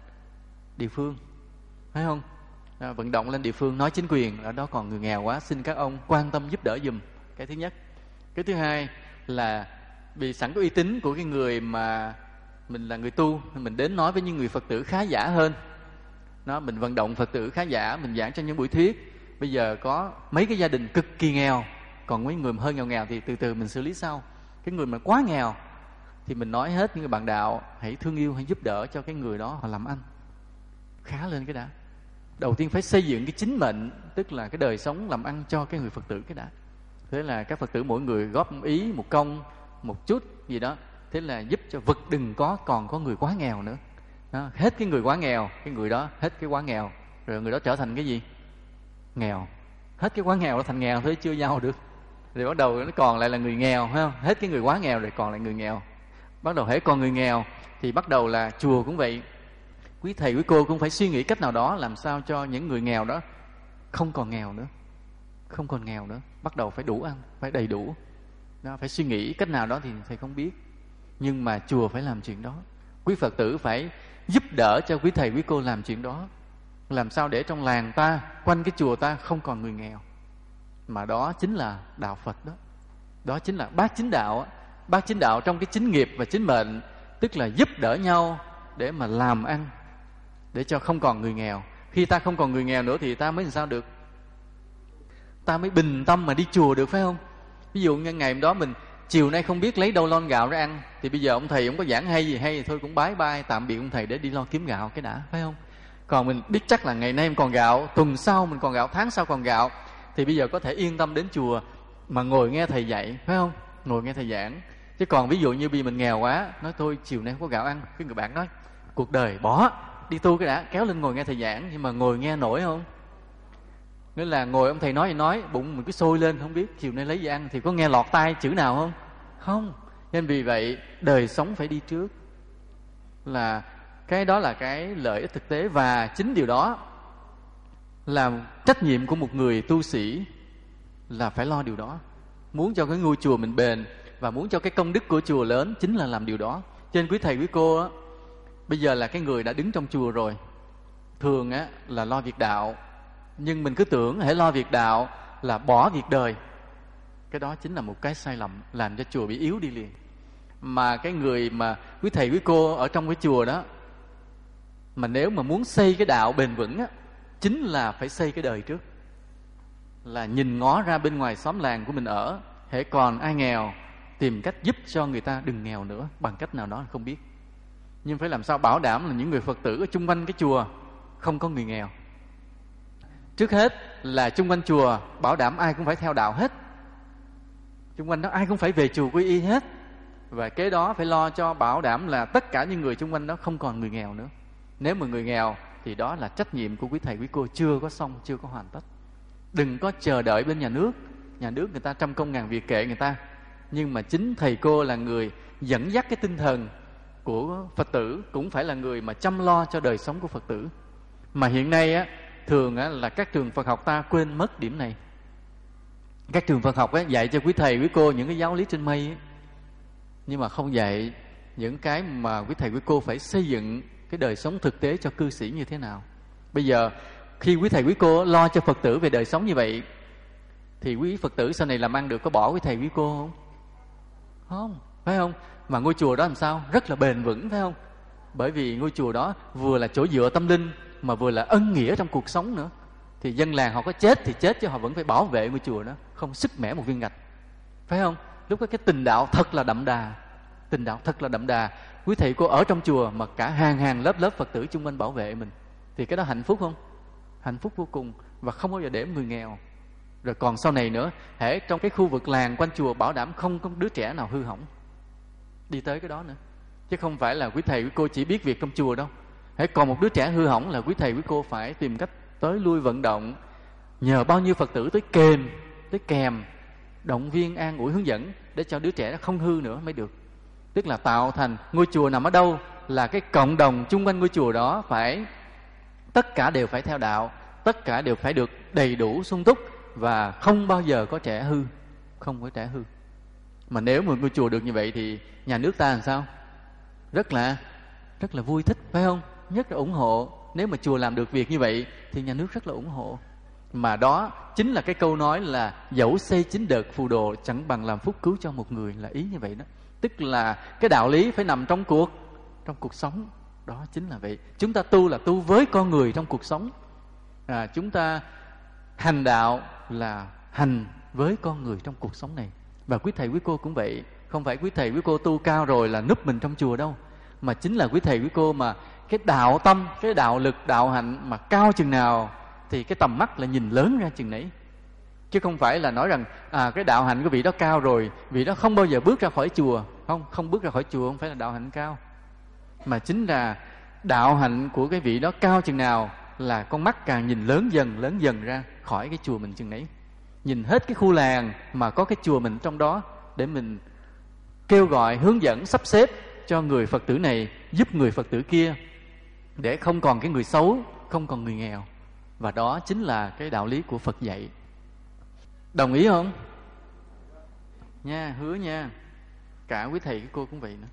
địa phương, phải không? À, vận động lên địa phương, nói chính quyền ở đó còn người nghèo quá, xin các ông quan tâm giúp đỡ giùm. Cái thứ nhất. Cái thứ hai là vì sẵn có uy tín của cái người mà mình là người tu, mình đến nói với những người Phật tử khá giả hơn. Nó, mình vận động Phật tử khá giả, mình giảng cho những buổi thuyết. Bây giờ có mấy cái gia đình cực kỳ nghèo, còn mấy người hơi nghèo nghèo thì từ từ mình xử lý sau. Cái người mà quá nghèo thì mình nói hết những người bạn đạo, hãy thương yêu, hãy giúp đỡ cho cái người đó họ làm ăn khá lên cái đã. Đầu tiên phải xây dựng cái chính mệnh, tức là cái đời sống làm ăn cho cái người Phật tử cái đã. Thế là các Phật tử mỗi người góp một ý, một công, một chút gì đó. Thế là giúp cho vực đừng có còn có người quá nghèo nữa. Đó, hết cái người quá nghèo, cái người đó hết cái quá nghèo, rồi người đó trở thành cái gì? Nghèo. Hết cái quá nghèo nó thành nghèo thôi, chưa giàu được. Rồi bắt đầu nó còn lại là người nghèo, phải không? Hết cái người quá nghèo rồi còn lại người nghèo. Bắt đầu hễ còn người nghèo thì bắt đầu là chùa cũng vậy. Quý thầy, quý cô cũng phải suy nghĩ cách nào đó làm sao cho những người nghèo đó không còn nghèo nữa. Không còn nghèo nữa. Bắt đầu phải đủ ăn, phải đầy đủ. Đó, phải suy nghĩ cách nào đó thì thầy không biết. Nhưng mà chùa phải làm chuyện đó. Quý Phật tử phải giúp đỡ cho quý thầy, quý cô làm chuyện đó. Làm sao để trong làng ta, quanh cái chùa ta không còn người nghèo. Mà đó chính là đạo Phật đó. Đó chính là bát chính đạo. Bát chính đạo trong cái chính nghiệp và chính mệnh, tức là giúp đỡ nhau để mà làm ăn, để cho không còn người nghèo. Khi ta không còn người nghèo nữa thì ta mới làm sao được? Ta mới bình tâm mà đi chùa được, phải không? Ví dụ như ngày hôm đó mình chiều nay không biết lấy đâu lon gạo ra ăn, thì bây giờ ông thầy ông có giảng hay gì hay thì thôi cũng bái bai tạm biệt ông thầy để đi lo kiếm gạo cái đã, phải không? Còn mình biết chắc là ngày nay mình còn gạo, tuần sau mình còn gạo, tháng sau còn gạo, thì bây giờ có thể yên tâm đến chùa mà ngồi nghe thầy dạy, phải không? Ngồi nghe thầy giảng. Chứ còn ví dụ như bây mình nghèo quá, nói thôi chiều nay không có gạo ăn, cái người bạn nói cuộc đời bỏ, đi tu cái đã, kéo lên ngồi nghe thầy giảng. Nhưng mà ngồi nghe nổi không? Nghĩa là ngồi ông thầy nói gì nói, bụng mình cứ sôi lên, không biết chiều nay lấy gì ăn, thì có nghe lọt tai chữ nào không? Không. Nên vì vậy đời sống phải đi trước, là cái đó là cái lợi ích thực tế. Và chính điều đó là trách nhiệm của một người tu sĩ, là phải lo điều đó. Muốn cho cái ngôi chùa mình bền và muốn cho cái công đức của chùa lớn, chính là làm điều đó. Cho nên quý thầy quý cô á, bây giờ là cái người đã đứng trong chùa rồi, thường á là lo việc đạo, nhưng mình cứ tưởng hãy lo việc đạo là bỏ việc đời. Cái đó chính là một cái sai lầm, làm cho chùa bị yếu đi liền. Mà cái người mà quý thầy quý cô ở trong cái chùa đó, mà nếu mà muốn xây cái đạo bền vững á, chính là phải xây cái đời trước. Là nhìn ngó ra bên ngoài xóm làng của mình ở, hễ còn ai nghèo, tìm cách giúp cho người ta đừng nghèo nữa, bằng cách nào đó không biết. Nhưng phải làm sao bảo đảm là những người Phật tử ở chung quanh cái chùa không có người nghèo. Trước hết là chung quanh chùa bảo đảm ai cũng phải theo đạo hết, chung quanh đó ai cũng phải về chùa quy y hết. Và kế đó phải lo cho bảo đảm là tất cả những người chung quanh đó không còn người nghèo nữa. Nếu mà người nghèo thì đó là trách nhiệm của quý thầy quý cô chưa có xong, chưa có hoàn tất. Đừng có chờ đợi bên nhà nước. Nhà nước người ta trăm công ngàn việc kệ người ta, nhưng mà chính thầy cô là người dẫn dắt cái tinh thần của Phật tử, cũng phải là người mà chăm lo cho đời sống của Phật tử. Mà hiện nay á, thường á, là các trường Phật học ta quên mất điểm này. Các trường Phật học á, dạy cho quý thầy quý cô những cái giáo lý trên mây á, nhưng mà không dạy những cái mà quý thầy quý cô phải xây dựng cái đời sống thực tế cho cư sĩ như thế nào. Bây giờ khi quý thầy quý cô lo cho Phật tử về đời sống như vậy, thì quý Phật tử sau này làm ăn được có bỏ quý thầy quý cô không? Không, phải không? Mà ngôi chùa đó làm sao? Rất là bền vững, phải không? Bởi vì ngôi chùa đó vừa là chỗ dựa tâm linh, mà vừa là ân nghĩa trong cuộc sống nữa. Thì dân làng họ có chết thì chết, chứ họ vẫn phải bảo vệ ngôi chùa đó, không sức mẻ một viên gạch, phải không? Lúc đó cái tình đạo thật là đậm đà. Tình đạo thật là đậm đà. Quý thầy cô ở trong chùa mà cả hàng hàng lớp lớp Phật tử chung quanh bảo vệ mình, thì cái đó hạnh phúc không? Hạnh phúc vô cùng. Và không bao giờ để người nghèo. Rồi còn sau này nữa, hễ trong cái khu vực làng quanh chùa bảo đảm không có đứa trẻ nào hư hỏng. Đi tới cái đó nữa. Chứ không phải là quý thầy quý cô chỉ biết việc trong chùa đâu. Hễ còn một đứa trẻ hư hỏng là quý thầy quý cô phải tìm cách tới lui vận động, nhờ bao nhiêu Phật tử tới kèm, tới kèm, động viên, an ủi, hướng dẫn, để cho đứa trẻ nó không hư nữa mới được. Tức là tạo thành ngôi chùa nằm ở đâu là cái cộng đồng chung quanh ngôi chùa đó phải tất cả đều phải theo đạo, tất cả đều phải được đầy đủ sung túc, và không bao giờ có trẻ hư, không có trẻ hư. Mà nếu mà ngôi chùa được như vậy thì nhà nước ta làm sao? Rất là rất là vui thích, phải không? Nhất là ủng hộ. Nếu mà chùa làm được việc như vậy thì nhà nước rất là ủng hộ. Mà đó chính là cái câu nói là dẫu xây chín đợt phù đồ, chẳng bằng làm phúc cứu cho một người, là ý như vậy đó. Tức là cái đạo lý phải nằm trong cuộc trong cuộc sống. Đó chính là vậy. Chúng ta tu là tu với con người trong cuộc sống. à, Chúng ta hành đạo là hành với con người trong cuộc sống này. Và quý thầy quý cô cũng vậy. Không phải quý thầy quý cô tu cao rồi là núp mình trong chùa đâu, mà chính là quý thầy quý cô mà cái đạo tâm, cái đạo lực, đạo hạnh mà cao chừng nào thì cái tầm mắt là nhìn lớn ra chừng nấy. Chứ không phải là nói rằng à, cái đạo hạnh của vị đó cao rồi, vị đó không bao giờ bước ra khỏi chùa. Không, không bước ra khỏi chùa không phải là đạo hạnh cao, mà chính là đạo hạnh của cái vị đó cao chừng nào là con mắt càng nhìn lớn dần, lớn dần ra khỏi cái chùa mình chừng nấy. Nhìn hết cái khu làng mà có cái chùa mình trong đó, để mình kêu gọi, hướng dẫn, sắp xếp cho người Phật tử này giúp người Phật tử kia, để không còn cái người xấu, không còn người nghèo. Và đó chính là cái đạo lý của Phật dạy. Đồng ý không? Nha, hứa nha. Cả quý thầy quý cô cũng vậy nữa.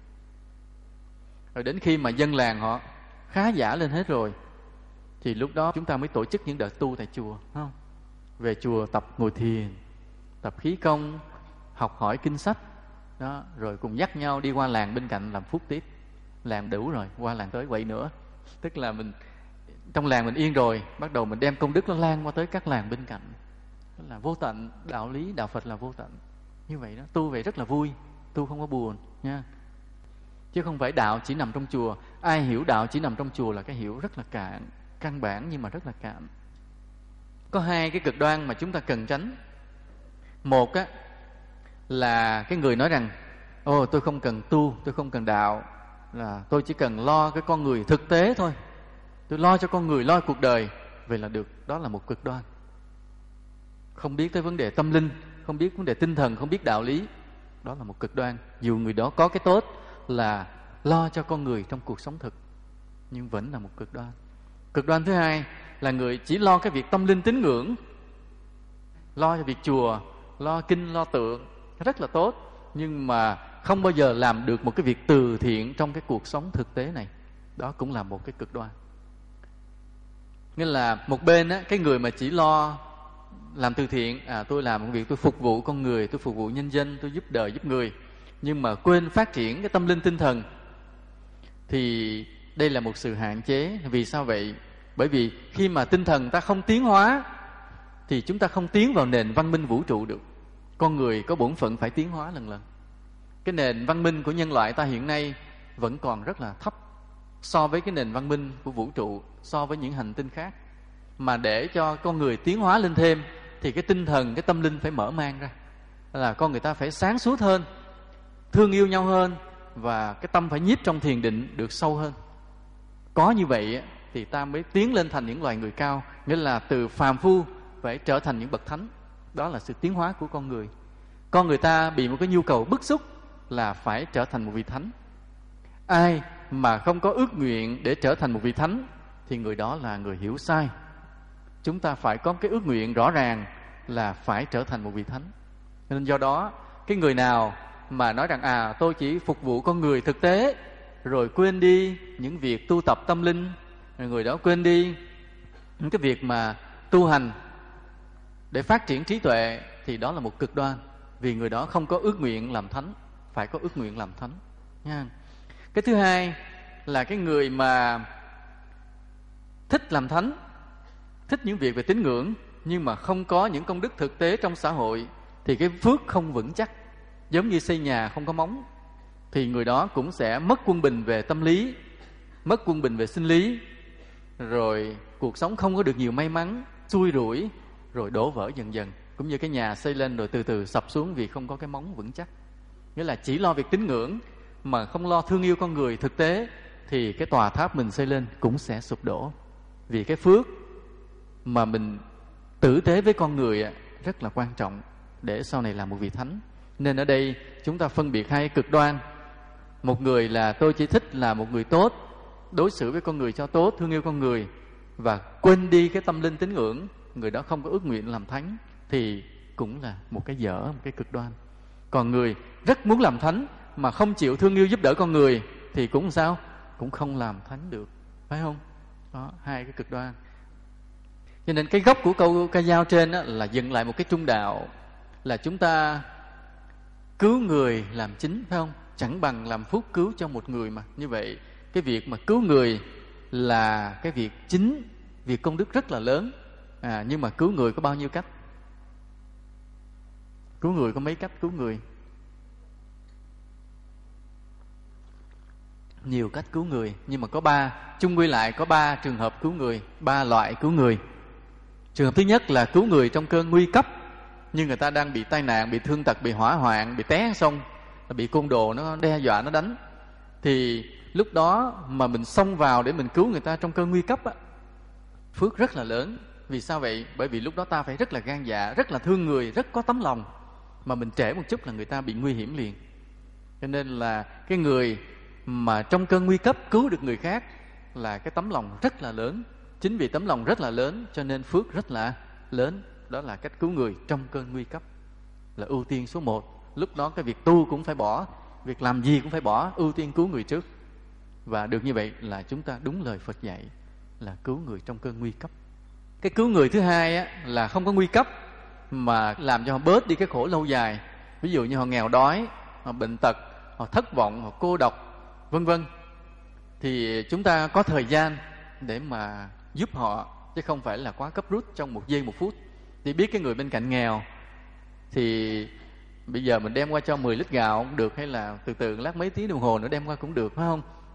Rồi đến khi mà dân làng họ khá giả lên hết rồi, thì lúc đó chúng ta mới tổ chức những đợt tu tại chùa, không? Về chùa tập ngồi thiền, tập khí công, học hỏi kinh sách đó, rồi cùng dắt nhau đi qua làng bên cạnh làm phúc tiếp. Làm đủ rồi, qua làng tới quậy nữa. Tức là mình trong làng mình yên rồi, bắt đầu mình đem công đức nó lan qua tới các làng bên cạnh. Đó là vô tận. Đạo lý đạo Phật là vô tận. Như vậy đó, tu vậy rất là vui, tu không có buồn nha. Chứ không phải đạo chỉ nằm trong chùa. Ai hiểu đạo chỉ nằm trong chùa là cái hiểu rất là cạn. căn bản nhưng mà rất là cạn. Có hai cái cực đoan mà chúng ta cần tránh. Một á là cái người nói rằng ồ tôi không cần tu, tôi không cần đạo, là tôi chỉ cần lo cái con người thực tế thôi, tôi lo cho con người, lo cuộc đời, vậy là được. Đó là một cực đoan. Không biết tới vấn đề tâm linh, không biết vấn đề tinh thần, không biết đạo lý. Đó là một cực đoan. Dù người đó có cái tốt là lo cho con người trong cuộc sống thực, nhưng vẫn là một cực đoan. Cực đoan thứ hai là người chỉ lo cái việc tâm linh tín ngưỡng, lo cho việc chùa, lo kinh, lo tượng, rất là tốt, nhưng mà không bao giờ làm được một cái việc từ thiện trong cái cuộc sống thực tế này. Đó cũng là một cái cực đoan. Nghĩa là một bên á, cái người mà chỉ lo làm từ thiện, à tôi làm một việc, tôi phục vụ con người, tôi phục vụ nhân dân, tôi giúp đời giúp người, nhưng mà quên phát triển cái tâm linh tinh thần, thì đây là một sự hạn chế. Vì sao vậy? Bởi vì khi mà tinh thần ta không tiến hóa thì chúng ta không tiến vào nền văn minh vũ trụ được. Con người có bổn phận phải tiến hóa lần lần. Cái nền văn minh của nhân loại ta hiện nay vẫn còn rất là thấp so với cái nền văn minh của vũ trụ, so với những hành tinh khác. Mà để cho con người tiến hóa lên thêm thì cái tinh thần, cái tâm linh phải mở mang ra, là con người ta phải sáng suốt hơn, thương yêu nhau hơn, và cái tâm phải nhiếp trong thiền định được sâu hơn. Có như vậy thì ta mới tiến lên thành những loài người cao, nghĩa là từ phàm phu phải trở thành những bậc thánh. Đó là sự tiến hóa của con người. Con người ta bị một cái nhu cầu bức xúc là phải trở thành một vị thánh. Ai mà không có ước nguyện để trở thành một vị thánh thì người đó là người hiểu sai. Chúng ta phải có cái ước nguyện rõ ràng là phải trở thành một vị thánh. Nên do đó, cái người nào mà nói rằng à tôi chỉ phục vụ con người thực tế, rồi quên đi những việc tu tập tâm linh, rồi người đó quên đi những cái việc mà tu hành để phát triển trí tuệ, thì đó là một cực đoan. Vì người đó không có ước nguyện làm thánh, phải có ước nguyện làm thánh nha. Cái thứ hai là cái người mà thích làm thánh, thích những việc về tín ngưỡng, nhưng mà không có những công đức thực tế trong xã hội, thì cái phước không vững chắc. Giống như xây nhà không có móng, thì người đó cũng sẽ mất quân bình về tâm lý, mất quân bình về sinh lý, rồi cuộc sống không có được nhiều may mắn, xui rủi, rồi đổ vỡ dần dần. Cũng như cái nhà xây lên rồi từ từ sập xuống vì không có cái móng vững chắc. Nghĩa là chỉ lo việc tín ngưỡng mà không lo thương yêu con người thực tế, thì cái tòa tháp mình xây lên cũng sẽ sụp đổ. Vì cái phước mà mình tử tế với con người rất là quan trọng để sau này làm một vị thánh. Nên ở đây chúng ta phân biệt hai cực đoan. Một người là tôi chỉ thích là một người tốt, đối xử với con người cho tốt, thương yêu con người, và quên đi cái tâm linh tín ngưỡng, người đó không có ước nguyện làm thánh, thì cũng là một cái dở, một cái cực đoan. Còn người rất muốn làm thánh mà không chịu thương yêu giúp đỡ con người thì cũng sao? Cũng không làm thánh được, phải không? Đó, hai cái cực đoan. Cho nên cái gốc của câu ca dao trên đó là dựng lại một cái trung đạo, là chúng ta cứu người làm chính, phải không? Chẳng bằng làm phúc cứu cho một người mà. Như vậy cái việc mà cứu người là cái việc chính, việc công đức rất là lớn. À, nhưng mà cứu người có bao nhiêu cách? Cứu người có mấy cách cứu người? Nhiều cách cứu người, nhưng mà có ba, chung quy lại có ba trường hợp cứu người, ba loại cứu người. Trường hợp thứ nhất là cứu người trong cơn nguy cấp, như người ta đang bị tai nạn, bị thương tật, bị hỏa hoạn, bị té xong, bị côn đồ nó đe dọa, nó đánh. Thì lúc đó mà mình xông vào để mình cứu người ta trong cơn nguy cấp á, phước rất là lớn. Vì sao vậy? Bởi vì lúc đó ta phải rất là gan dạ, rất là thương người, rất có tấm lòng. Mà mình trễ một chút là người ta bị nguy hiểm liền. Cho nên là cái người mà trong cơn nguy cấp cứu được người khác là cái tấm lòng rất là lớn. Chính vì tấm lòng rất là lớn cho nên phước rất là lớn. Đó là cách cứu người trong cơn nguy cấp, là ưu tiên số một. Lúc đó cái việc tu cũng phải bỏ, việc làm gì cũng phải bỏ, ưu tiên cứu người trước. Và được như vậy là chúng ta đúng lời Phật dạy, là cứu người trong cơn nguy cấp. Cái cứu người thứ hai á, là không có nguy cấp mà làm cho họ bớt đi cái khổ lâu dài. Ví dụ như họ nghèo đói, họ bệnh tật, họ thất vọng, họ cô độc, vân vân, thì chúng ta có thời gian để mà giúp họ, chứ không phải là quá cấp rút trong một giây một phút. Thì biết cái người bên cạnh nghèo thì bây giờ mình đem qua cho mười lít gạo cũng được, hay là từ từ lát mấy tiếng đồng hồ nữa đem qua cũng được, phải không?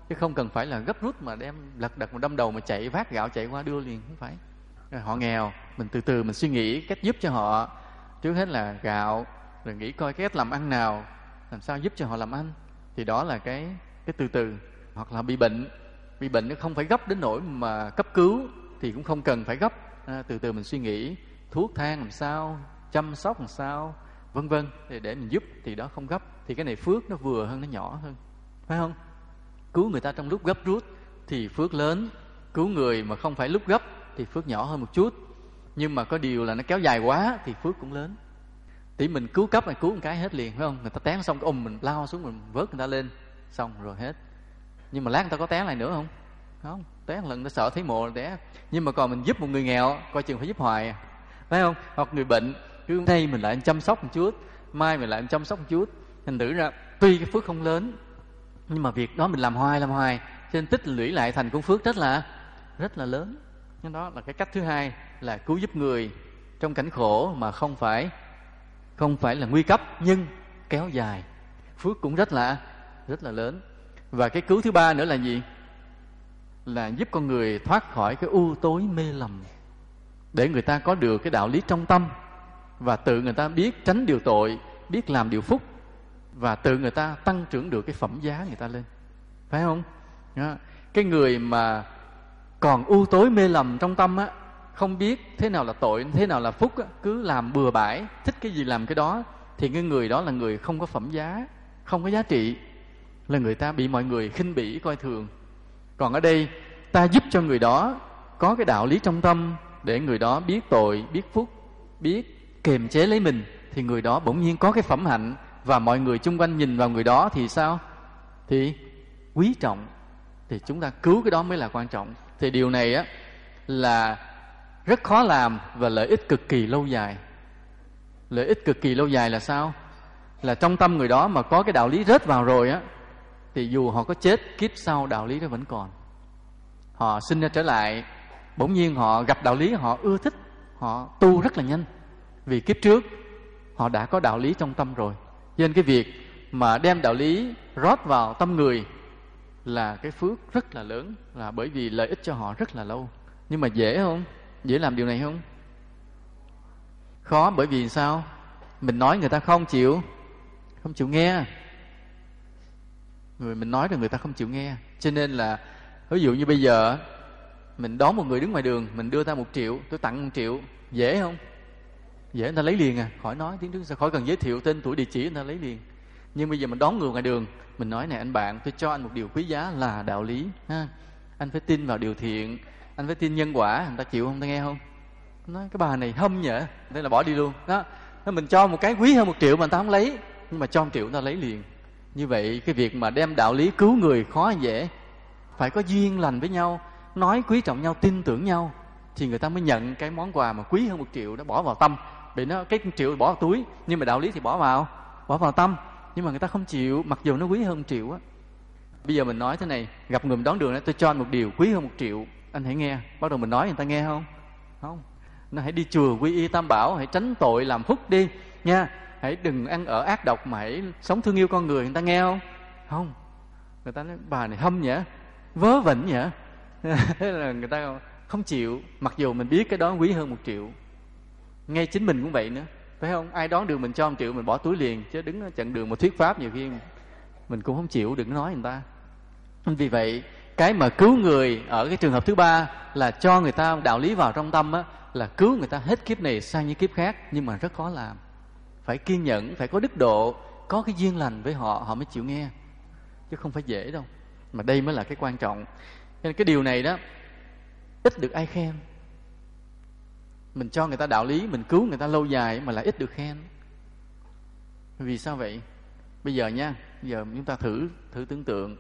chứ không cần phải là gấp rút mà đem lật đật mà đâm đầu mà chạy vác gạo chạy qua đưa liền, không phải. Họ nghèo, mình từ từ mình suy nghĩ cách giúp cho họ. Trước hết là gạo, rồi nghĩ coi cái cách làm ăn nào, làm sao giúp cho họ làm ăn. Thì đó là cái cái từ từ. Hoặc là bị bệnh, bị bệnh nó không phải gấp đến nỗi mà cấp cứu thì cũng không cần phải gấp. À, từ từ mình suy nghĩ thuốc thang làm sao, chăm sóc làm sao, vân vân, để, để mình giúp, thì đó không gấp. Thì cái này phước nó vừa hơn, nó nhỏ hơn, phải không? Cứu người ta trong lúc gấp rút thì phước lớn, cứu người mà không phải lúc gấp thì phước nhỏ hơn một chút. Nhưng mà có điều là nó kéo dài quá thì phước cũng lớn. Tí mình cứu cấp này cứu một cái hết liền, phải không? Người ta té xong cái ôm mình lao xuống, mình vớt người ta lên, xong rồi hết. Nhưng mà lát người ta có té lại nữa không? Không, té một lần nó sợ thấy mồ là té. Nhưng mà còn mình giúp một người nghèo, coi chừng phải giúp hoài, phải không? Hoặc người bệnh, cứ nay mình lại chăm sóc một chút, mai mình lại chăm sóc một chút. Thành thử ra tuy cái phước không lớn, nhưng mà việc đó mình làm hoài làm hoài, cho nên tích lũy lại thành công phước rất là rất là lớn. Nên đó là cái cách thứ hai, là cứu giúp người trong cảnh khổ mà không phải không phải là nguy cấp nhưng kéo dài, phước cũng rất là rất là lớn. Và cái cứu thứ ba nữa là gì? Là giúp con người thoát khỏi cái u tối mê lầm, để người ta có được cái đạo lý trong tâm, và tự người ta biết tránh điều tội, biết làm điều phúc, và tự người ta tăng trưởng được cái phẩm giá người ta lên, phải không? Đó. Cái người mà còn u tối mê lầm trong tâm á, không biết thế nào là tội, thế nào là phúc á, cứ làm bừa bãi, thích cái gì làm cái đó, thì cái người đó là người không có phẩm giá, không có giá trị, là người ta bị mọi người khinh bỉ coi thường. Còn ở đây ta giúp cho người đó có cái đạo lý trong tâm, để người đó biết tội, biết phúc, biết kiềm chế lấy mình, thì người đó bỗng nhiên có cái phẩm hạnh, và mọi người chung quanh nhìn vào người đó thì sao? Thì quý trọng. Thì chúng ta cứu cái đó mới là quan trọng. Thì điều này á là rất khó làm và lợi ích cực kỳ lâu dài. Lợi ích cực kỳ lâu dài là sao? Là trong tâm người đó mà có cái đạo lý rớt vào rồi á, thì dù họ có chết kiếp sau đạo lý đó vẫn còn. Họ sinh ra trở lại, bỗng nhiên họ gặp đạo lý họ ưa thích, họ tu rất là nhanh, vì kiếp trước họ đã có đạo lý trong tâm rồi. Cho nên cái việc mà đem đạo lý rót vào tâm người là cái phước rất là lớn, là bởi vì lợi ích cho họ rất là lâu. Nhưng mà dễ không? Dễ làm điều này không? Khó, bởi vì sao? Mình nói người ta không chịu, không chịu nghe. Người mình nói rồi người ta không chịu nghe. Cho nên là ví dụ như bây giờ mình đón một người đứng ngoài đường, mình đưa ta một triệu, tôi tặng một triệu, dễ không? Dễ, người ta lấy liền à, khỏi nói tiếng trước sao, khỏi cần giới thiệu tên tuổi địa chỉ, người ta lấy liền. Nhưng bây giờ mình đón người ngoài đường, mình nói này anh bạn, tôi cho anh một điều quý giá là đạo lý ha. Anh phải tin vào điều thiện, anh phải tin nhân quả, người ta chịu không, ta nghe không? Nói cái bà này hâm nhở, thế là bỏ đi luôn. Đó, mình cho một cái quý hơn một triệu mà người ta không lấy, nhưng mà cho một triệu người ta lấy liền. Như vậy cái việc mà đem đạo lý cứu người khó hay dễ? Phải có duyên lành với nhau, nói quý trọng nhau, tin tưởng nhau, thì người ta mới nhận cái món quà mà quý hơn một triệu đó bỏ vào tâm. Bị nó cái triệu bỏ vào túi, nhưng mà đạo lý thì bỏ vào bỏ vào tâm. Nhưng mà người ta không chịu, mặc dù nó quý hơn một triệu á. Bây giờ mình nói thế này, gặp người mình đón đường đó, tôi cho anh một điều quý hơn một triệu, anh hãy nghe. Bắt đầu mình nói người ta nghe không? Không. Nó hãy đi chùa quy y tam bảo, hãy tránh tội làm phúc đi nha. Hãy đừng ăn ở ác độc, mà hãy sống thương yêu con người, người ta nghe không? Không. Người ta nói bà này hâm nhở, vớ vẩn nhở. Thế là người ta không chịu, mặc dù mình biết cái đó quý hơn một triệu. Ngay chính mình cũng vậy nữa, phải không? Ai đón đường mình cho một triệu mình bỏ túi liền, chứ đứng ở chặn đường một thuyết pháp nhiều khi mình cũng không chịu, đừng nói người ta. Vì vậy cái mà cứu người ở cái trường hợp thứ ba là cho người ta đạo lý vào trong tâm á, là cứu người ta hết kiếp này sang những kiếp khác, nhưng mà rất khó làm. Phải kiên nhẫn, phải có đức độ, có cái duyên lành với họ, họ mới chịu nghe, chứ không phải dễ đâu. Mà đây mới là cái quan trọng. Nên cái điều này đó ít được ai khen. Mình cho người ta đạo lý, mình cứu người ta lâu dài mà lại ít được khen. Vì sao vậy? Bây giờ nha, bây giờ chúng ta thử thử tưởng tượng,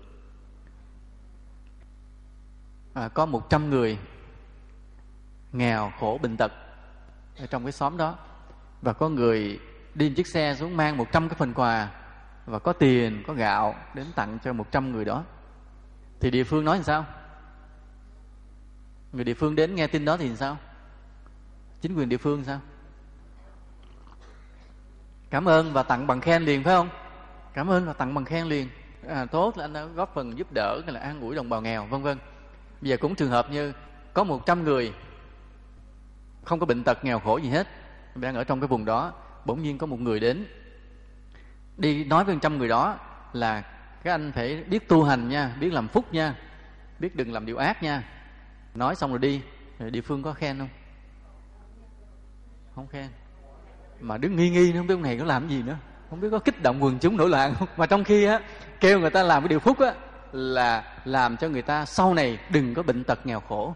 à, có một trăm người nghèo khổ bệnh tật ở trong cái xóm đó, và có người đi một chiếc xe xuống mang một trăm cái phần quà, và có tiền, có gạo đến tặng cho một trăm người đó. Thì địa phương nói làm sao? Người địa phương đến nghe tin đó thì làm sao? Chính quyền địa phương sao? Cảm ơn và tặng bằng khen liền, phải không? Cảm ơn và tặng bằng khen liền. à, tốt, là anh đã góp phần giúp đỡ, là an ủi đồng bào nghèo, vân vân. Bây giờ cũng trường hợp như có một trăm người không có bệnh tật nghèo khổ gì hết, đang ở trong cái vùng đó, bỗng nhiên có một người đến đi nói với một trăm người đó là các anh phải biết tu hành nha, biết làm phúc nha, biết đừng làm điều ác nha. Nói xong rồi đi, rồi địa phương có khen không? Không khen. Mà đứng nghi nghi, không biết ông này có làm gì nữa, không biết có kích động quần chúng nổi loạn không. Mà trong khi á kêu người ta làm cái điều phúc á là làm cho người ta sau này đừng có bệnh tật nghèo khổ.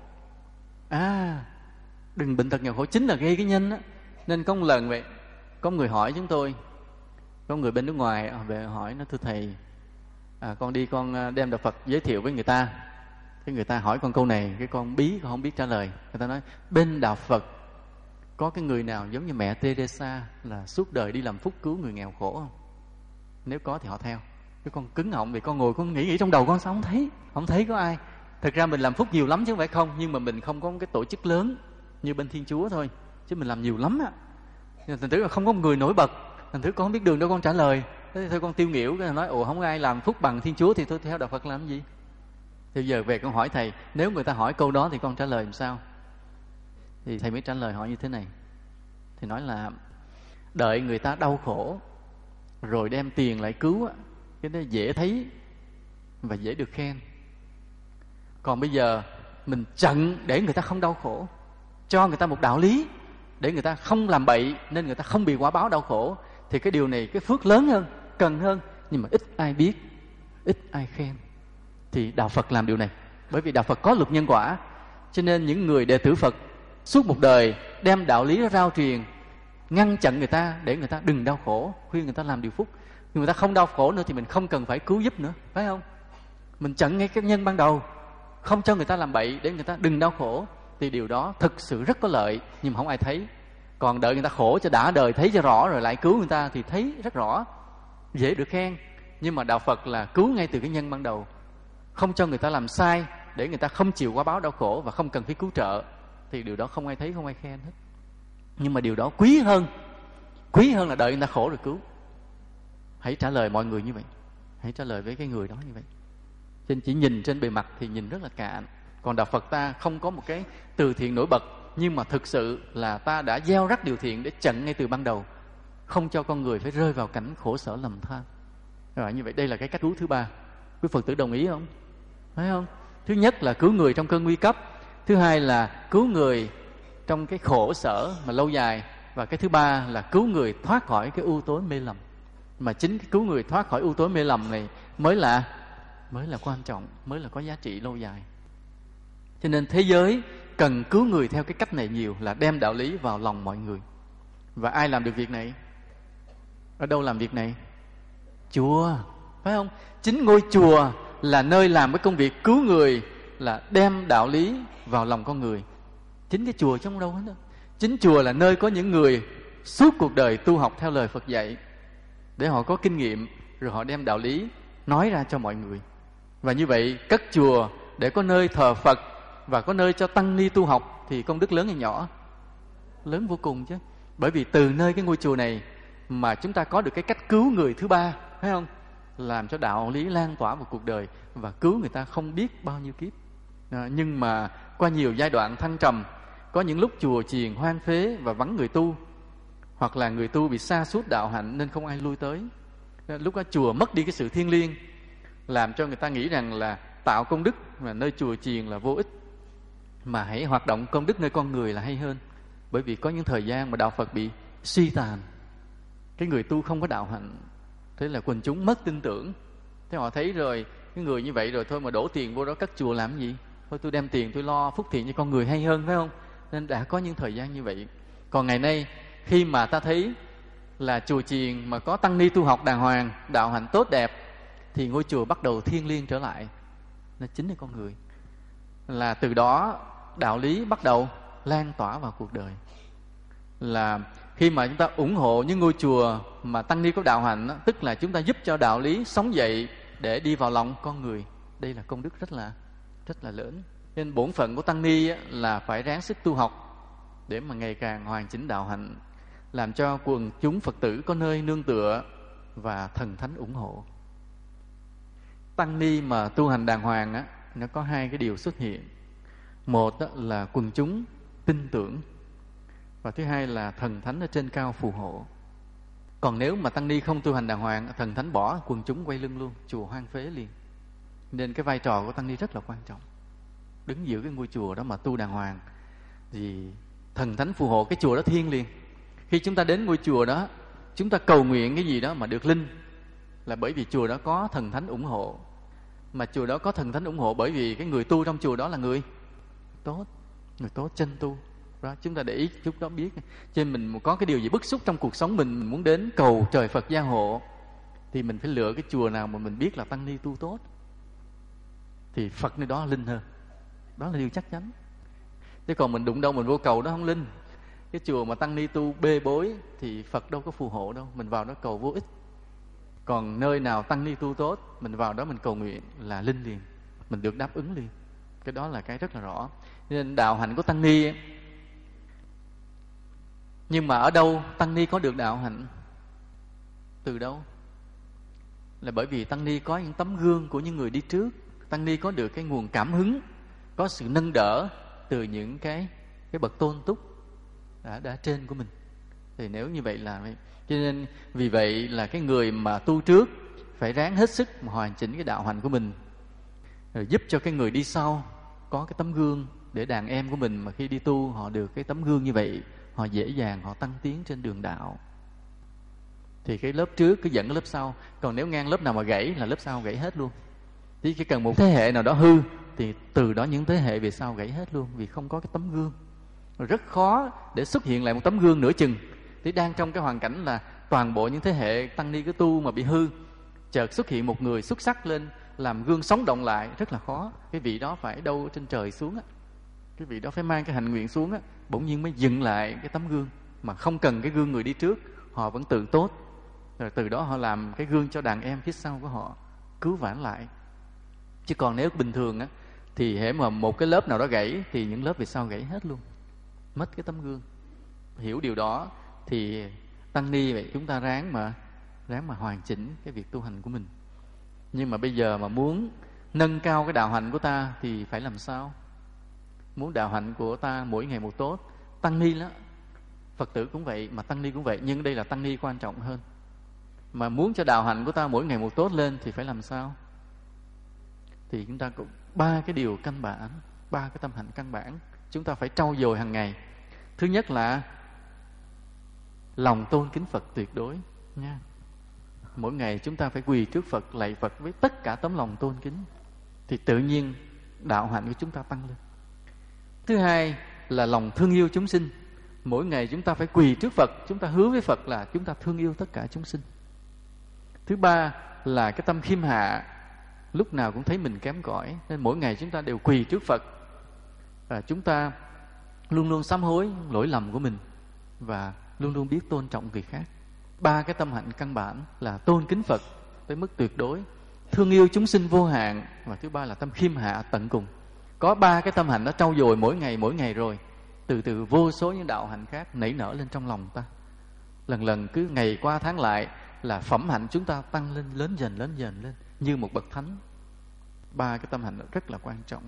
À, đừng bệnh tật nghèo khổ chính là gây cái nhân á. Nên có một lần vậy, có một người hỏi chúng tôi, có một người bên nước ngoài về hỏi nó, thưa thầy, à, con đi con đem đạo Phật giới thiệu với người ta, cái người ta hỏi con câu này, cái con bí, con không biết trả lời. Người ta nói bên đạo Phật có cái người nào giống như mẹ Teresa là suốt đời đi làm phúc cứu người nghèo khổ không? Nếu có thì họ theo. Cái con cứng họng vì con ngồi con nghĩ nghĩ trong đầu con sao không thấy, không thấy có ai. Thực ra mình làm phúc nhiều lắm chứ không phải không, nhưng mà mình không có một cái tổ chức lớn như bên Thiên Chúa thôi, chứ mình làm nhiều lắm á. Thành thử là không có một người nổi bật, thành thử con không biết đường đâu con trả lời. Thế thì thôi con tiêu nghỉu, cái nói ồ không có ai làm phúc bằng Thiên Chúa thì tôi theo đạo Phật làm gì. Thì giờ về con hỏi thầy, nếu người ta hỏi câu đó thì con trả lời làm sao? Thì thầy mới trả lời hỏi như thế này. Thì nói là đợi người ta đau khổ rồi đem tiền lại cứu á, cái đó dễ thấy và dễ được khen. Còn bây giờ mình chặn để người ta không đau khổ, cho người ta một đạo lý để người ta không làm bậy nên người ta không bị quả báo đau khổ, thì cái điều này cái phước lớn hơn, cần hơn, nhưng mà ít ai biết, ít ai khen. Thì đạo Phật làm điều này, bởi vì đạo Phật có luật nhân quả, cho nên những người đệ tử Phật suốt một đời đem đạo lý đó rao truyền, ngăn chặn người ta để người ta đừng đau khổ, khuyên người ta làm điều phúc. Nhưng người ta không đau khổ nữa thì mình không cần phải cứu giúp nữa, phải không? Mình chặn ngay cái nhân ban đầu, không cho người ta làm bậy để người ta đừng đau khổ, thì điều đó thực sự rất có lợi, nhưng mà không ai thấy. Còn đợi người ta khổ cho đã đời thấy cho rõ rồi lại cứu người ta thì thấy rất rõ, dễ được khen. Nhưng mà đạo Phật là cứu ngay từ cái nhân ban đầu, không cho người ta làm sai để người ta không chịu quả báo đau khổ và không cần phải cứu trợ, thì điều đó không ai thấy, không ai khen hết. Nhưng mà điều đó quý hơn, quý hơn là đợi người ta khổ rồi cứu. Hãy trả lời mọi người như vậy, hãy trả lời với cái người đó như vậy. Cho nên chỉ nhìn trên bề mặt thì nhìn rất là cạn. Còn đạo Phật ta không có một cái từ thiện nổi bật, nhưng mà thực sự là ta đã gieo rắc điều thiện để chặn ngay từ ban đầu, không cho con người phải rơi vào cảnh khổ sở lầm than. Rồi như vậy đây là cái cách cứu thứ ba. Quý Phật tử đồng ý không? Phải không? Thứ nhất là cứu người trong cơn nguy cấp, thứ hai là cứu người trong cái khổ sở mà lâu dài, và cái thứ ba là cứu người thoát khỏi cái ưu tối mê lầm. Mà chính cái cứu người thoát khỏi ưu tối mê lầm này mới là mới là quan trọng, mới là có giá trị lâu dài. Cho nên thế giới cần cứu người theo cái cách này nhiều, là đem đạo lý vào lòng mọi người. Và ai làm được việc này? Ở đâu làm việc này? Chùa, phải không? Chính ngôi chùa là nơi làm cái công việc cứu người, là đem đạo lý vào lòng con người. Chính cái chùa chứ không đâu hết đó. Chính chùa là nơi có những người suốt cuộc đời tu học theo lời Phật dạy, để họ có kinh nghiệm, rồi họ đem đạo lý nói ra cho mọi người. Và như vậy cất chùa để có nơi thờ Phật và có nơi cho tăng ni tu học thì công đức lớn hay nhỏ? Lớn vô cùng chứ. Bởi vì từ nơi cái ngôi chùa này mà chúng ta có được cái cách cứu người thứ ba, phải không? Làm cho đạo lý lan tỏa vào cuộc đời và cứu người ta không biết bao nhiêu kiếp. À, nhưng mà qua nhiều giai đoạn thăng trầm, có những lúc chùa chiền hoang phế và vắng người tu, hoặc là người tu bị sa sút đạo hạnh nên không ai lui tới. Lúc đó chùa mất đi cái sự thiêng liêng, làm cho người ta nghĩ rằng là tạo công đức mà nơi chùa chiền là vô ích, mà hãy hoạt động công đức nơi con người là hay hơn. Bởi vì có những thời gian mà đạo Phật bị suy tàn, cái người tu không có đạo hạnh, thế là quần chúng mất tin tưởng. Thế họ thấy rồi cái người như vậy rồi thôi mà đổ tiền vô đó cất chùa làm gì? Thôi tôi đem tiền tôi lo phúc thiện cho con người hay hơn, phải không? Nên đã có những thời gian như vậy. Còn ngày nay khi mà ta thấy là chùa chiền mà có tăng ni tu học đàng hoàng, đạo hạnh tốt đẹp, thì ngôi chùa bắt đầu thiêng liêng trở lại. Nó chính là con người. Là từ đó đạo lý bắt đầu lan tỏa vào cuộc đời. Là khi mà chúng ta ủng hộ những ngôi chùa mà tăng ni có đạo hạnh đó, tức là chúng ta giúp cho đạo lý sống dậy để đi vào lòng con người. Đây là công đức rất là rất là lớn. Nên bổn phận của tăng ni là phải ráng sức tu học để mà ngày càng hoàn chỉnh đạo hạnh, làm cho quần chúng Phật tử có nơi nương tựa và thần thánh ủng hộ. tăng ni mà tu hành đàng hoàng á, nó có hai cái điều xuất hiện. Một á, là quần chúng tin tưởng, và thứ hai là thần thánh ở trên cao phù hộ. Còn nếu mà tăng ni không tu hành đàng hoàng, thần thánh bỏ, quần chúng quay lưng luôn, chùa hoang phế liền. Nên cái vai trò của tăng ni rất là quan trọng. Đứng giữa cái ngôi chùa đó mà tu đàng hoàng thì thần thánh phù hộ, cái chùa đó thiêng liền. Khi chúng ta đến ngôi chùa đó, chúng ta cầu nguyện cái gì đó mà được linh, là bởi vì chùa đó có thần thánh ủng hộ. Mà chùa đó có thần thánh ủng hộ bởi vì cái người tu trong chùa đó là người tốt, người tốt chân tu đó. Chúng ta để ý chút đó biết. Cho nên mình có cái điều gì bức xúc trong cuộc sống mình, mình muốn đến cầu trời Phật gia hộ, thì mình phải lựa cái chùa nào mà mình biết là tăng ni tu tốt, thì Phật nơi đó linh hơn. Đó là điều chắc chắn. Chứ còn mình đụng đâu mình vô cầu đó không linh. Cái chùa mà tăng ni tu bê bối thì Phật đâu có phù hộ đâu, mình vào đó cầu vô ích. Còn nơi nào tăng ni tu tốt, mình vào đó mình cầu nguyện là linh liền, mình được đáp ứng liền. Cái đó là cái rất là rõ. Nên đạo hạnh của tăng ni, nhưng mà ở đâu tăng ni có được đạo hạnh? Từ đâu? Là bởi vì tăng ni có những tấm gương của những người đi trước. Tăng ni có được cái nguồn cảm hứng, có sự nâng đỡ từ những cái cái bậc tôn túc đã, đã trên của mình. Thì nếu như vậy là, cho nên vì vậy là cái người mà tu trước phải ráng hết sức mà hoàn chỉnh cái đạo hạnh của mình, rồi giúp cho cái người đi sau có cái tấm gương để đàn em của mình mà khi đi tu họ được cái tấm gương như vậy, họ dễ dàng họ tăng tiến trên đường đạo. Thì cái lớp trước cứ dẫn cái lớp sau. Còn nếu ngang lớp nào mà gãy là lớp sau gãy hết luôn. Chỉ chỉ cần một thế hệ nào đó hư thì từ đó những thế hệ về sau gãy hết luôn, vì không có cái tấm gương. Rồi rất khó để xuất hiện lại một tấm gương nửa chừng. Thì đang trong cái hoàn cảnh là toàn bộ những thế hệ tăng ni cứ tu mà bị hư, chợt xuất hiện một người xuất sắc lên làm gương sống động lại, rất là khó. Cái vị đó phải đâu trên trời xuống á, cái vị đó phải mang cái hạnh nguyện xuống á, bỗng nhiên mới dừng lại cái tấm gương. Mà không cần cái gương người đi trước, họ vẫn tự tốt, rồi từ đó họ làm cái gương cho đàn em phía sau của họ, cứu vãn lại. Chứ còn nếu bình thường á thì hễ mà một cái lớp nào đó gãy thì những lớp về sau gãy hết luôn, mất cái tấm gương. Hiểu điều đó thì tăng ni vậy chúng ta ráng mà ráng mà hoàn chỉnh cái việc tu hành của mình. Nhưng mà bây giờ mà muốn nâng cao cái đạo hạnh của ta thì phải làm sao? Muốn đạo hạnh của ta mỗi ngày một tốt, tăng ni đó, Phật tử cũng vậy, mà tăng ni cũng vậy, nhưng đây là tăng ni quan trọng hơn. Mà muốn cho đạo hạnh của ta mỗi ngày một tốt lên thì phải làm sao? Thì chúng ta có ba cái điều căn bản, ba cái tâm hạnh căn bản chúng ta phải trau dồi hàng ngày. Thứ nhất là lòng tôn kính Phật tuyệt đối nha. Mỗi ngày chúng ta phải quỳ trước Phật, lạy Phật với tất cả tấm lòng tôn kính, thì tự nhiên đạo hạnh của chúng ta tăng lên. Thứ hai là lòng thương yêu chúng sinh. Mỗi ngày chúng ta phải quỳ trước Phật, chúng ta hứa với Phật là chúng ta thương yêu tất cả chúng sinh. Thứ ba là cái tâm khiêm hạ, lúc nào cũng thấy mình kém cỏi, nên mỗi ngày chúng ta đều quỳ trước Phật, và chúng ta luôn luôn sám hối lỗi lầm của mình và luôn luôn biết tôn trọng người khác. Ba cái tâm hạnh căn bản là tôn kính Phật tới mức tuyệt đối, thương yêu chúng sinh vô hạn, và thứ ba là tâm khiêm hạ tận cùng. Có ba cái tâm hạnh đó trau dồi mỗi ngày mỗi ngày rồi, từ từ vô số những đạo hạnh khác nảy nở lên trong lòng ta. Lần lần cứ ngày qua tháng lại là phẩm hạnh chúng ta tăng lên, lớn dần lớn dần lên như một bậc thánh. Ba cái tâm hạnh đó rất là quan trọng.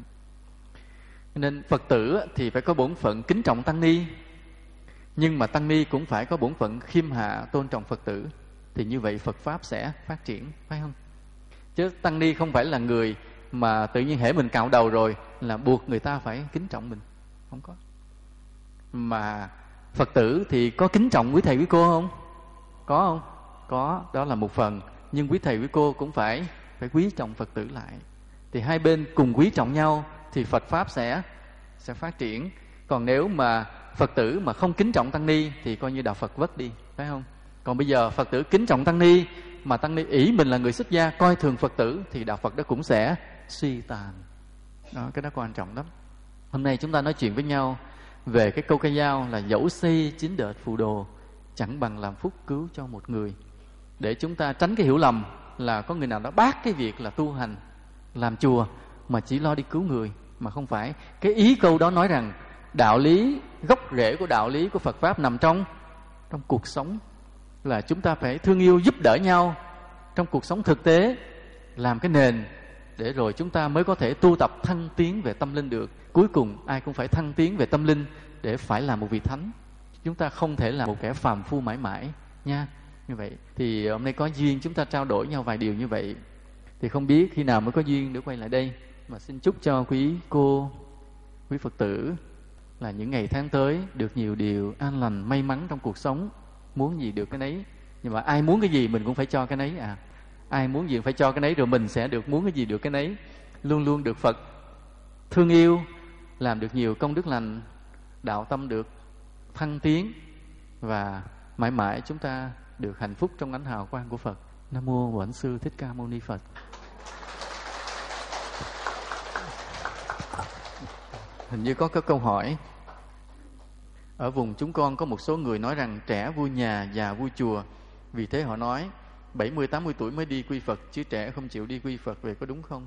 Nên Phật tử thì phải có bổn phận kính trọng tăng ni, nhưng mà tăng ni cũng phải có bổn phận khiêm hạ tôn trọng Phật tử, thì như vậy Phật Pháp sẽ phát triển, phải không? Chứ tăng ni không phải là người mà tự nhiên hễ mình cạo đầu rồi là buộc người ta phải kính trọng mình, không có. Mà Phật tử thì có kính trọng quý thầy quý cô không? Có không? Có, đó là một phần. Nhưng quý thầy quý cô cũng phải phải quý trọng Phật tử lại. Thì hai bên cùng quý trọng nhau thì Phật Pháp sẽ sẽ phát triển. Còn nếu mà Phật tử mà không kính trọng tăng ni thì coi như đạo Phật vất đi, phải không? Còn bây giờ Phật tử kính trọng tăng ni mà tăng ni ỷ mình là người xuất gia, coi thường Phật tử, thì đạo Phật đó cũng sẽ suy tàn. Đó, cái đó quan trọng lắm. Hôm nay chúng ta nói chuyện với nhau về cái câu ca dao là dẫu xây chín đợt phù đồ, chẳng bằng làm phúc cứu cho một người. Để chúng ta tránh cái hiểu lầm là có người nào đó bác cái việc là tu hành, làm chùa mà chỉ lo đi cứu người, mà không phải. Cái ý câu đó nói rằng đạo lý, gốc rễ của đạo lý của Phật Pháp nằm trong trong cuộc sống, là chúng ta phải thương yêu giúp đỡ nhau trong cuộc sống thực tế, làm cái nền để rồi chúng ta mới có thể tu tập thăng tiến về tâm linh được. Cuối cùng ai cũng phải thăng tiến về tâm linh để phải là một vị thánh. Chúng ta không thể là một kẻ phàm phu mãi mãi nha. Như vậy thì hôm nay có duyên chúng ta trao đổi nhau vài điều như vậy. Thì không biết khi nào mới có duyên để quay lại đây. Mà xin chúc cho quý cô, quý Phật tử là những ngày tháng tới được nhiều điều an lành, may mắn trong cuộc sống. Muốn gì được cái nấy. Nhưng mà ai muốn cái gì mình cũng phải cho cái nấy à. Ai muốn gì phải cho cái nấy, rồi mình sẽ được muốn cái gì được cái nấy. Luôn luôn được Phật thương yêu, làm được nhiều công đức lành, đạo tâm được thăng tiến, và mãi mãi chúng ta được hạnh phúc trong ánh hào quang của Phật. Nam mô Bổn Sư Thích Ca Mâu Ni Phật. Hình như có cái câu hỏi. Ở vùng chúng con có một số người nói rằng trẻ vui nhà, già vui chùa. Vì thế họ nói bảy mươi tám mươi tuổi mới đi quy Phật, chứ trẻ không chịu đi quy Phật, về có đúng không?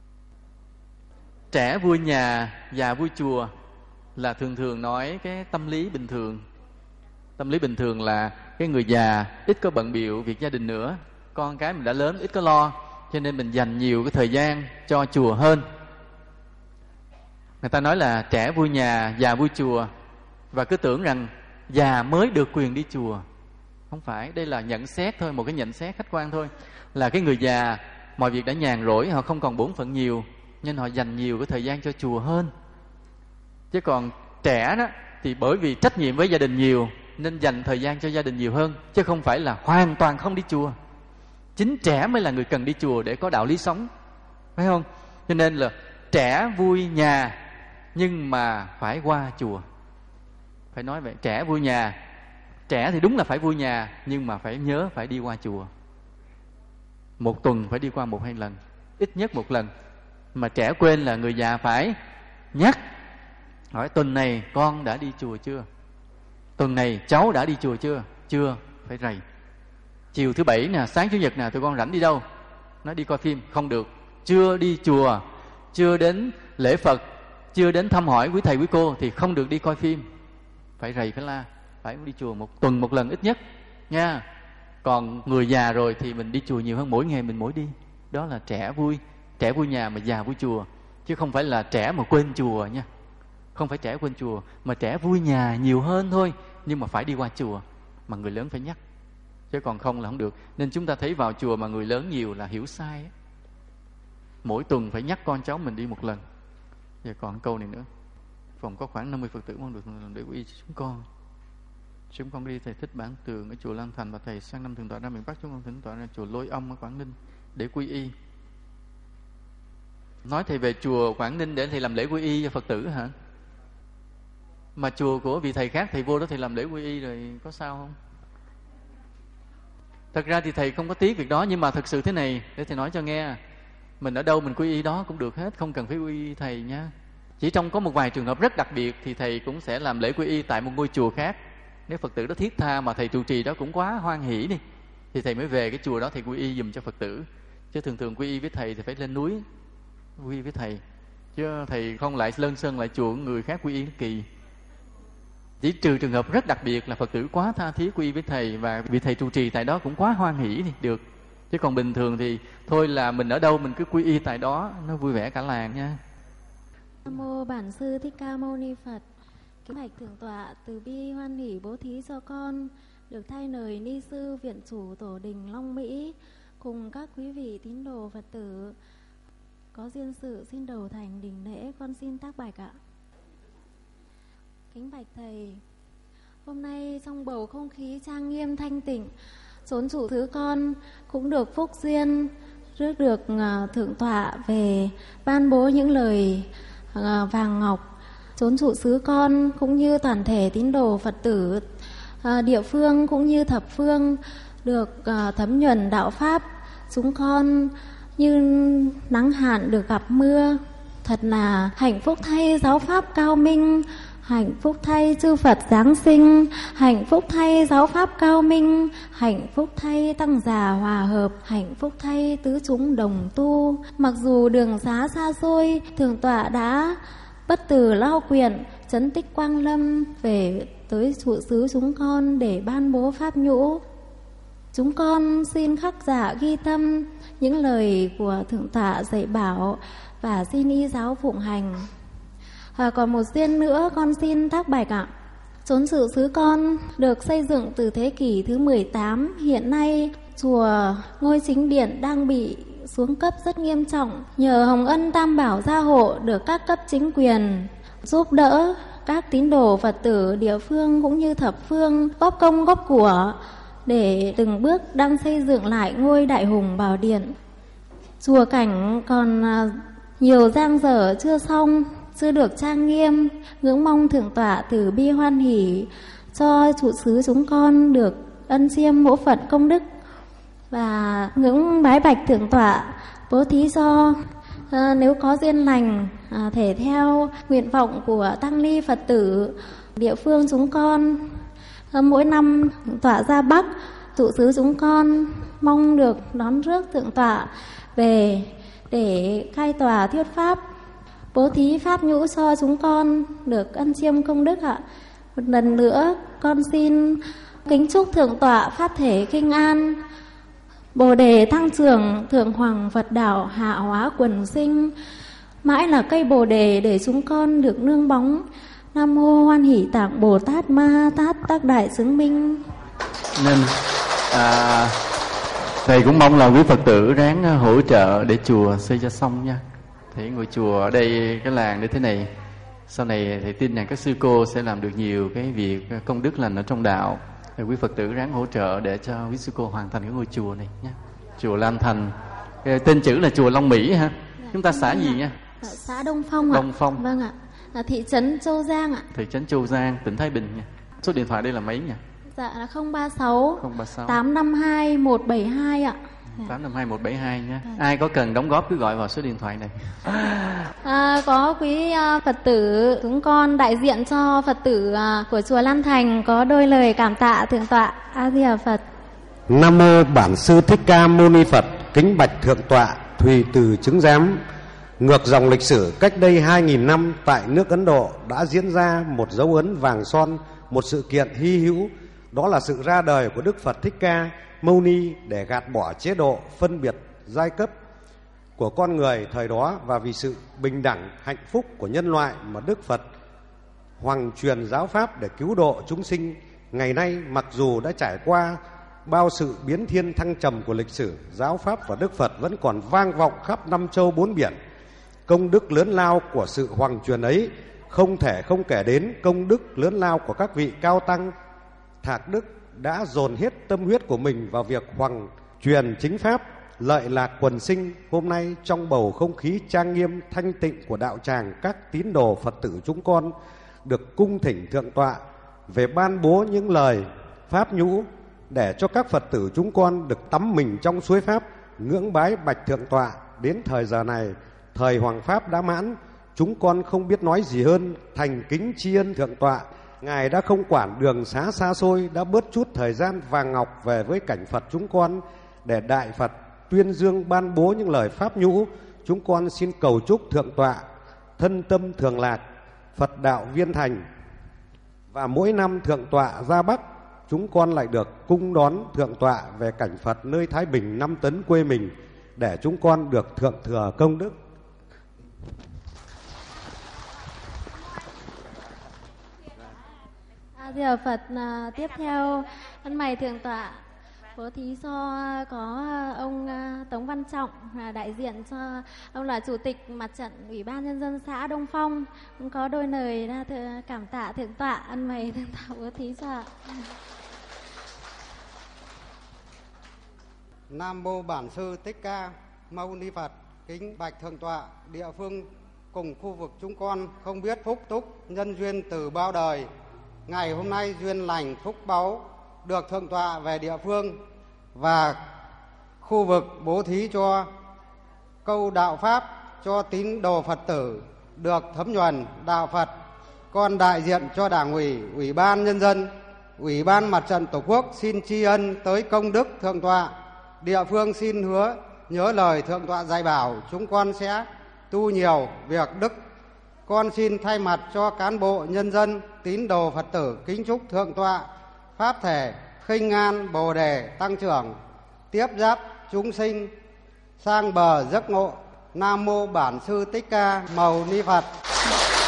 Trẻ vui nhà, già vui chùa là thường thường nói cái tâm lý bình thường. Tâm lý bình thường là cái người già ít có bận bịu việc gia đình nữa, con cái mình đã lớn ít có lo, cho nên mình dành nhiều cái thời gian cho chùa hơn. Người ta nói là trẻ vui nhà, già vui chùa, và cứ tưởng rằng già mới được quyền đi chùa. Không phải, đây là nhận xét thôi, một cái nhận xét khách quan thôi. Là cái người già mọi việc đã nhàn rỗi, họ không còn bổn phận nhiều, nên họ dành nhiều cái thời gian cho chùa hơn. Chứ còn trẻ đó thì bởi vì trách nhiệm với gia đình nhiều nên dành thời gian cho gia đình nhiều hơn, chứ không phải là hoàn toàn không đi chùa. Chính trẻ mới là người cần đi chùa để có đạo lý sống, phải không? Cho nên là trẻ vui nhà nhưng mà phải qua chùa. Phải nói vậy, trẻ vui nhà. Trẻ thì đúng là phải vui nhà, nhưng mà phải nhớ phải đi qua chùa. Một tuần phải đi qua một hai lần, ít nhất một lần. Mà trẻ quên là người già phải nhắc. Hỏi tuần này con đã đi chùa chưa? Tuần này cháu đã đi chùa chưa? Chưa, phải rầy. Chiều thứ bảy nè, sáng chủ nhật nè, tụi con rảnh đi đâu? Nói đi coi phim, không được. Chưa đi chùa, chưa đến lễ Phật, chưa đến thăm hỏi quý thầy quý cô thì không được đi coi phim. Phải rầy, phải la. Phải đi chùa một tuần một lần ít nhất nha. Còn người già rồi thì mình đi chùa nhiều hơn, mỗi ngày mình mỗi đi. Đó là trẻ vui. Trẻ vui nhà mà già vui chùa, chứ không phải là trẻ mà quên chùa nha. Không phải trẻ quên chùa, mà trẻ vui nhà nhiều hơn thôi, nhưng mà phải đi qua chùa. Mà người lớn phải nhắc, chứ còn không là không được. Nên chúng ta thấy vào chùa mà người lớn nhiều là hiểu sai ấy. Mỗi tuần phải nhắc con cháu mình đi một lần. Giờ còn câu này nữa. Phòng có khoảng năm mươi Phật tử mong được để quy y chúng con. Chúng con đi thầy Thích Bản Tường ở chùa Lan Thành, và thầy sang năm thường tọa ra miền Bắc, chúng con thỉnh tọa ra chùa Lôi Ông ở Quảng Ninh để quy y. Nói thầy về chùa Quảng Ninh để thầy làm lễ quy y cho Phật tử hả? Mà chùa của vị thầy khác thầy vô đó thầy làm lễ quy y rồi có sao không? Thật ra thì thầy không có tiếc việc đó, nhưng mà thật sự thế này để thầy nói cho nghe. Mình ở đâu mình quy y đó cũng được hết, không cần phải quy y thầy nha. Chỉ trong có một vài trường hợp rất đặc biệt thì thầy cũng sẽ làm lễ quy y tại một ngôi chùa khác. Nếu Phật tử đó thiết tha mà thầy trụ trì đó cũng quá hoan hỷ đi, thì thầy mới về cái chùa đó thầy quy y giùm cho Phật tử. Chứ thường thường quy y với thầy thì phải lên núi quy y với thầy, chứ thầy không lại lân sơn lại chùa người khác quy y kỳ. Chỉ trừ trường hợp rất đặc biệt là Phật tử quá tha thiết quy y với thầy, và vị thầy trụ trì tại đó cũng quá hoan hỷ thì được. Chứ còn bình thường thì thôi là mình ở đâu mình cứ quy y tại đó, nó vui vẻ cả làng nha. Nam mô Bản Sư Thích Ca Mâu Ni Phật. Kính bạch thượng tọa, từ bi hoan hỷ bố thí cho con được thay lời ni sư viện chủ tổ đình Long Mỹ cùng các quý vị tín đồ Phật tử có duyên sự xin đầu thành đỉnh lễ, con xin tác bạch ạ. Kính bạch thầy, hôm nay trong bầu không khí trang nghiêm thanh tịnh, chốn chủ thứ con cũng được phúc duyên rước được uh, thượng tọa về ban bố những lời uh, vàng ngọc. Chốn trụ xứ con cũng như toàn thể tín đồ Phật tử à, địa phương cũng như thập phương được à, thấm nhuần đạo pháp. Chúng con như nắng hạn được gặp mưa. Thật là hạnh phúc thay giáo pháp cao minh, hạnh phúc thay chư Phật giáng sinh, hạnh phúc thay giáo pháp cao minh, hạnh phúc thay tăng già hòa hợp, hạnh phúc thay tứ chúng đồng tu. Mặc dù đường xá xa xôi, thượng tọa đã bất tử lao quyện trấn tích Quang Lâm về tới trụ xứ chúng con để ban bố pháp nhũ. Chúng con xin khắc dạ ghi tâm những lời của Thượng tọa dạy bảo và xin y giáo phụng hành. À, còn một duyên nữa con xin thác bạch ạ. Chốn sự xứ con được xây dựng từ thế kỷ thứ mười tám. Hiện nay chùa ngôi chính điện đang bị xuống cấp rất nghiêm trọng. Nhờ hồng ân Tam Bảo gia hộ được các cấp chính quyền giúp đỡ, các tín đồ Phật tử địa phương cũng như thập phương góp công góp của để từng bước đang xây dựng lại ngôi Đại Hùng Bảo Điện. Chùa cảnh còn nhiều dang dở chưa xong, chưa được trang nghiêm, ngưỡng mong Thượng tọa từ bi hoan hỷ cho trụ xứ chúng con được ân chiêm mỗ phận công đức, và ngưỡng bái bạch Thượng tọa bố thí cho à, nếu có duyên lành à, thể theo nguyện vọng của tăng ni Phật tử địa phương chúng con. À, mỗi năm Thượng tọa ra Bắc, trụ xứ chúng con mong được đón rước Thượng tọa về để khai tòa thuyết pháp, bố thí pháp nhũ cho chúng con được ân chiêm công đức ạ. Một lần nữa con xin kính chúc Thượng tọa pháp thể kinh an, Bồ đề thăng trưởng, thượng hoàng Phật đạo hạ hóa quần sinh, mãi là cây bồ đề để chúng con được nương bóng. Nam mô Hoan Hỷ Tạng Bồ Tát Ma Tát Tác Đại Xứng Minh. Nên à, thầy cũng mong là quý Phật tử ráng hỗ trợ để chùa xây cho xong nha. Thì ngôi chùa ở đây, cái làng như thế này, sau này thầy tin rằng các sư cô sẽ làm được nhiều cái việc công đức lành ở trong đạo. Thì quý Phật tử ráng hỗ trợ để cho quý sư cô hoàn thành cái ngôi chùa này nhé. Chùa Lam Thành, cái tên chữ là chùa Long Mỹ ha. Dạ, chúng ta xã gì nha? Dạ, xã Đông Phong ạ. Đông Phong. Vâng ạ. Là thị trấn Châu Giang ạ. Thị trấn Châu Giang, tỉnh Thái Bình nha. Số điện thoại đây là mấy nha? Dạ là không ba sáu không ba sáu tám năm hai một bảy hai ạ. tám năm hai một bảy hai nha. Ai có cần đóng góp cứ gọi vào số điện thoại này. À, có quý uh, Phật tử chúng con đại diện cho Phật tử uh, của chùa Lan Thành có đôi lời cảm tạ Thượng tọa. A Di Đà Phật. Nam mô Bản Sư Thích Ca Mâu Ni Phật. Kính bạch Thượng tọa Thùy Từ chứng giám. Ngược dòng lịch sử, cách đây hai nghìn năm tại nước Ấn Độ đã diễn ra một dấu ấn vàng son, một sự kiện hy hữu, đó là sự ra đời của Đức Phật Thích Ca Mâu Ni để gạt bỏ chế độ phân biệt giai cấp của con người thời đó, và vì sự bình đẳng hạnh phúc của nhân loại mà Đức Phật hoằng truyền giáo pháp để cứu độ chúng sinh. Ngày nay mặc dù đã trải qua bao sự biến thiên thăng trầm của lịch sử, giáo pháp và Đức Phật vẫn còn vang vọng khắp năm châu bốn biển. Công đức lớn lao của sự hoằng truyền ấy không thể không kể đến công đức lớn lao của các vị cao tăng thạc đức đã dồn hết tâm huyết của mình vào việc hoằng truyền chính pháp, lợi lạc quần sinh. Hôm nay trong bầu không khí trang nghiêm thanh tịnh của đạo tràng, các tín đồ Phật tử chúng con được cung thỉnh Thượng tọa về ban bố những lời pháp nhũ để cho các Phật tử chúng con được tắm mình trong suối pháp, ngưỡng bái bạch Thượng tọa. Đến thời giờ này, thời hoàng pháp đã mãn, chúng con không biết nói gì hơn thành kính tri ân Thượng tọa. Ngài đã không quản đường xá xa xôi, đã bớt chút thời gian vàng ngọc về với cảnh Phật chúng con để Đại Phật tuyên dương ban bố những lời pháp nhũ. Chúng con xin cầu chúc Thượng tọa thân tâm thường lạc, Phật đạo viên thành. Và mỗi năm Thượng tọa ra Bắc, chúng con lại được cung đón Thượng tọa về cảnh Phật nơi Thái Bình năm tấn quê mình, để chúng con được thượng thừa công đức. A Di Đà Phật. À, tiếp theo ân mày Thượng tọa bố thí cho có ông Tống Văn Trọng, đại diện cho ông là chủ tịch mặt trận Ủy ban Nhân dân xã Đông Phong, cũng có đôi lời ra cảm tạ Thượng tọa. Ân mày Thượng tọa bố thí cho. Nam mô Bản Sư Thích Ca Mâu Ni Phật. Kính bạch Thượng tọa, địa phương cùng khu vực chúng con không biết phúc túc nhân duyên từ bao đời. Ngày hôm nay duyên lành phúc báu được Thượng tọa về địa phương và khu vực bố thí cho câu đạo pháp cho tín đồ Phật tử được thấm nhuần đạo Phật. Con đại diện cho Đảng ủy, Ủy ban Nhân dân, Ủy ban Mặt trận Tổ quốc xin tri ân tới công đức Thượng tọa. Địa phương xin hứa nhớ lời Thượng tọa dạy bảo, chúng con sẽ tu nhiều việc đức. Con xin thay mặt cho cán bộ nhân dân, tín đồ Phật tử kính chúc Thượng tọa pháp thể khinh an Bồ đề tăng trưởng, tiếp giáp chúng sinh sang bờ giấc ngộ. Nam mô Bản Sư Thích Ca Mâu Ni Phật.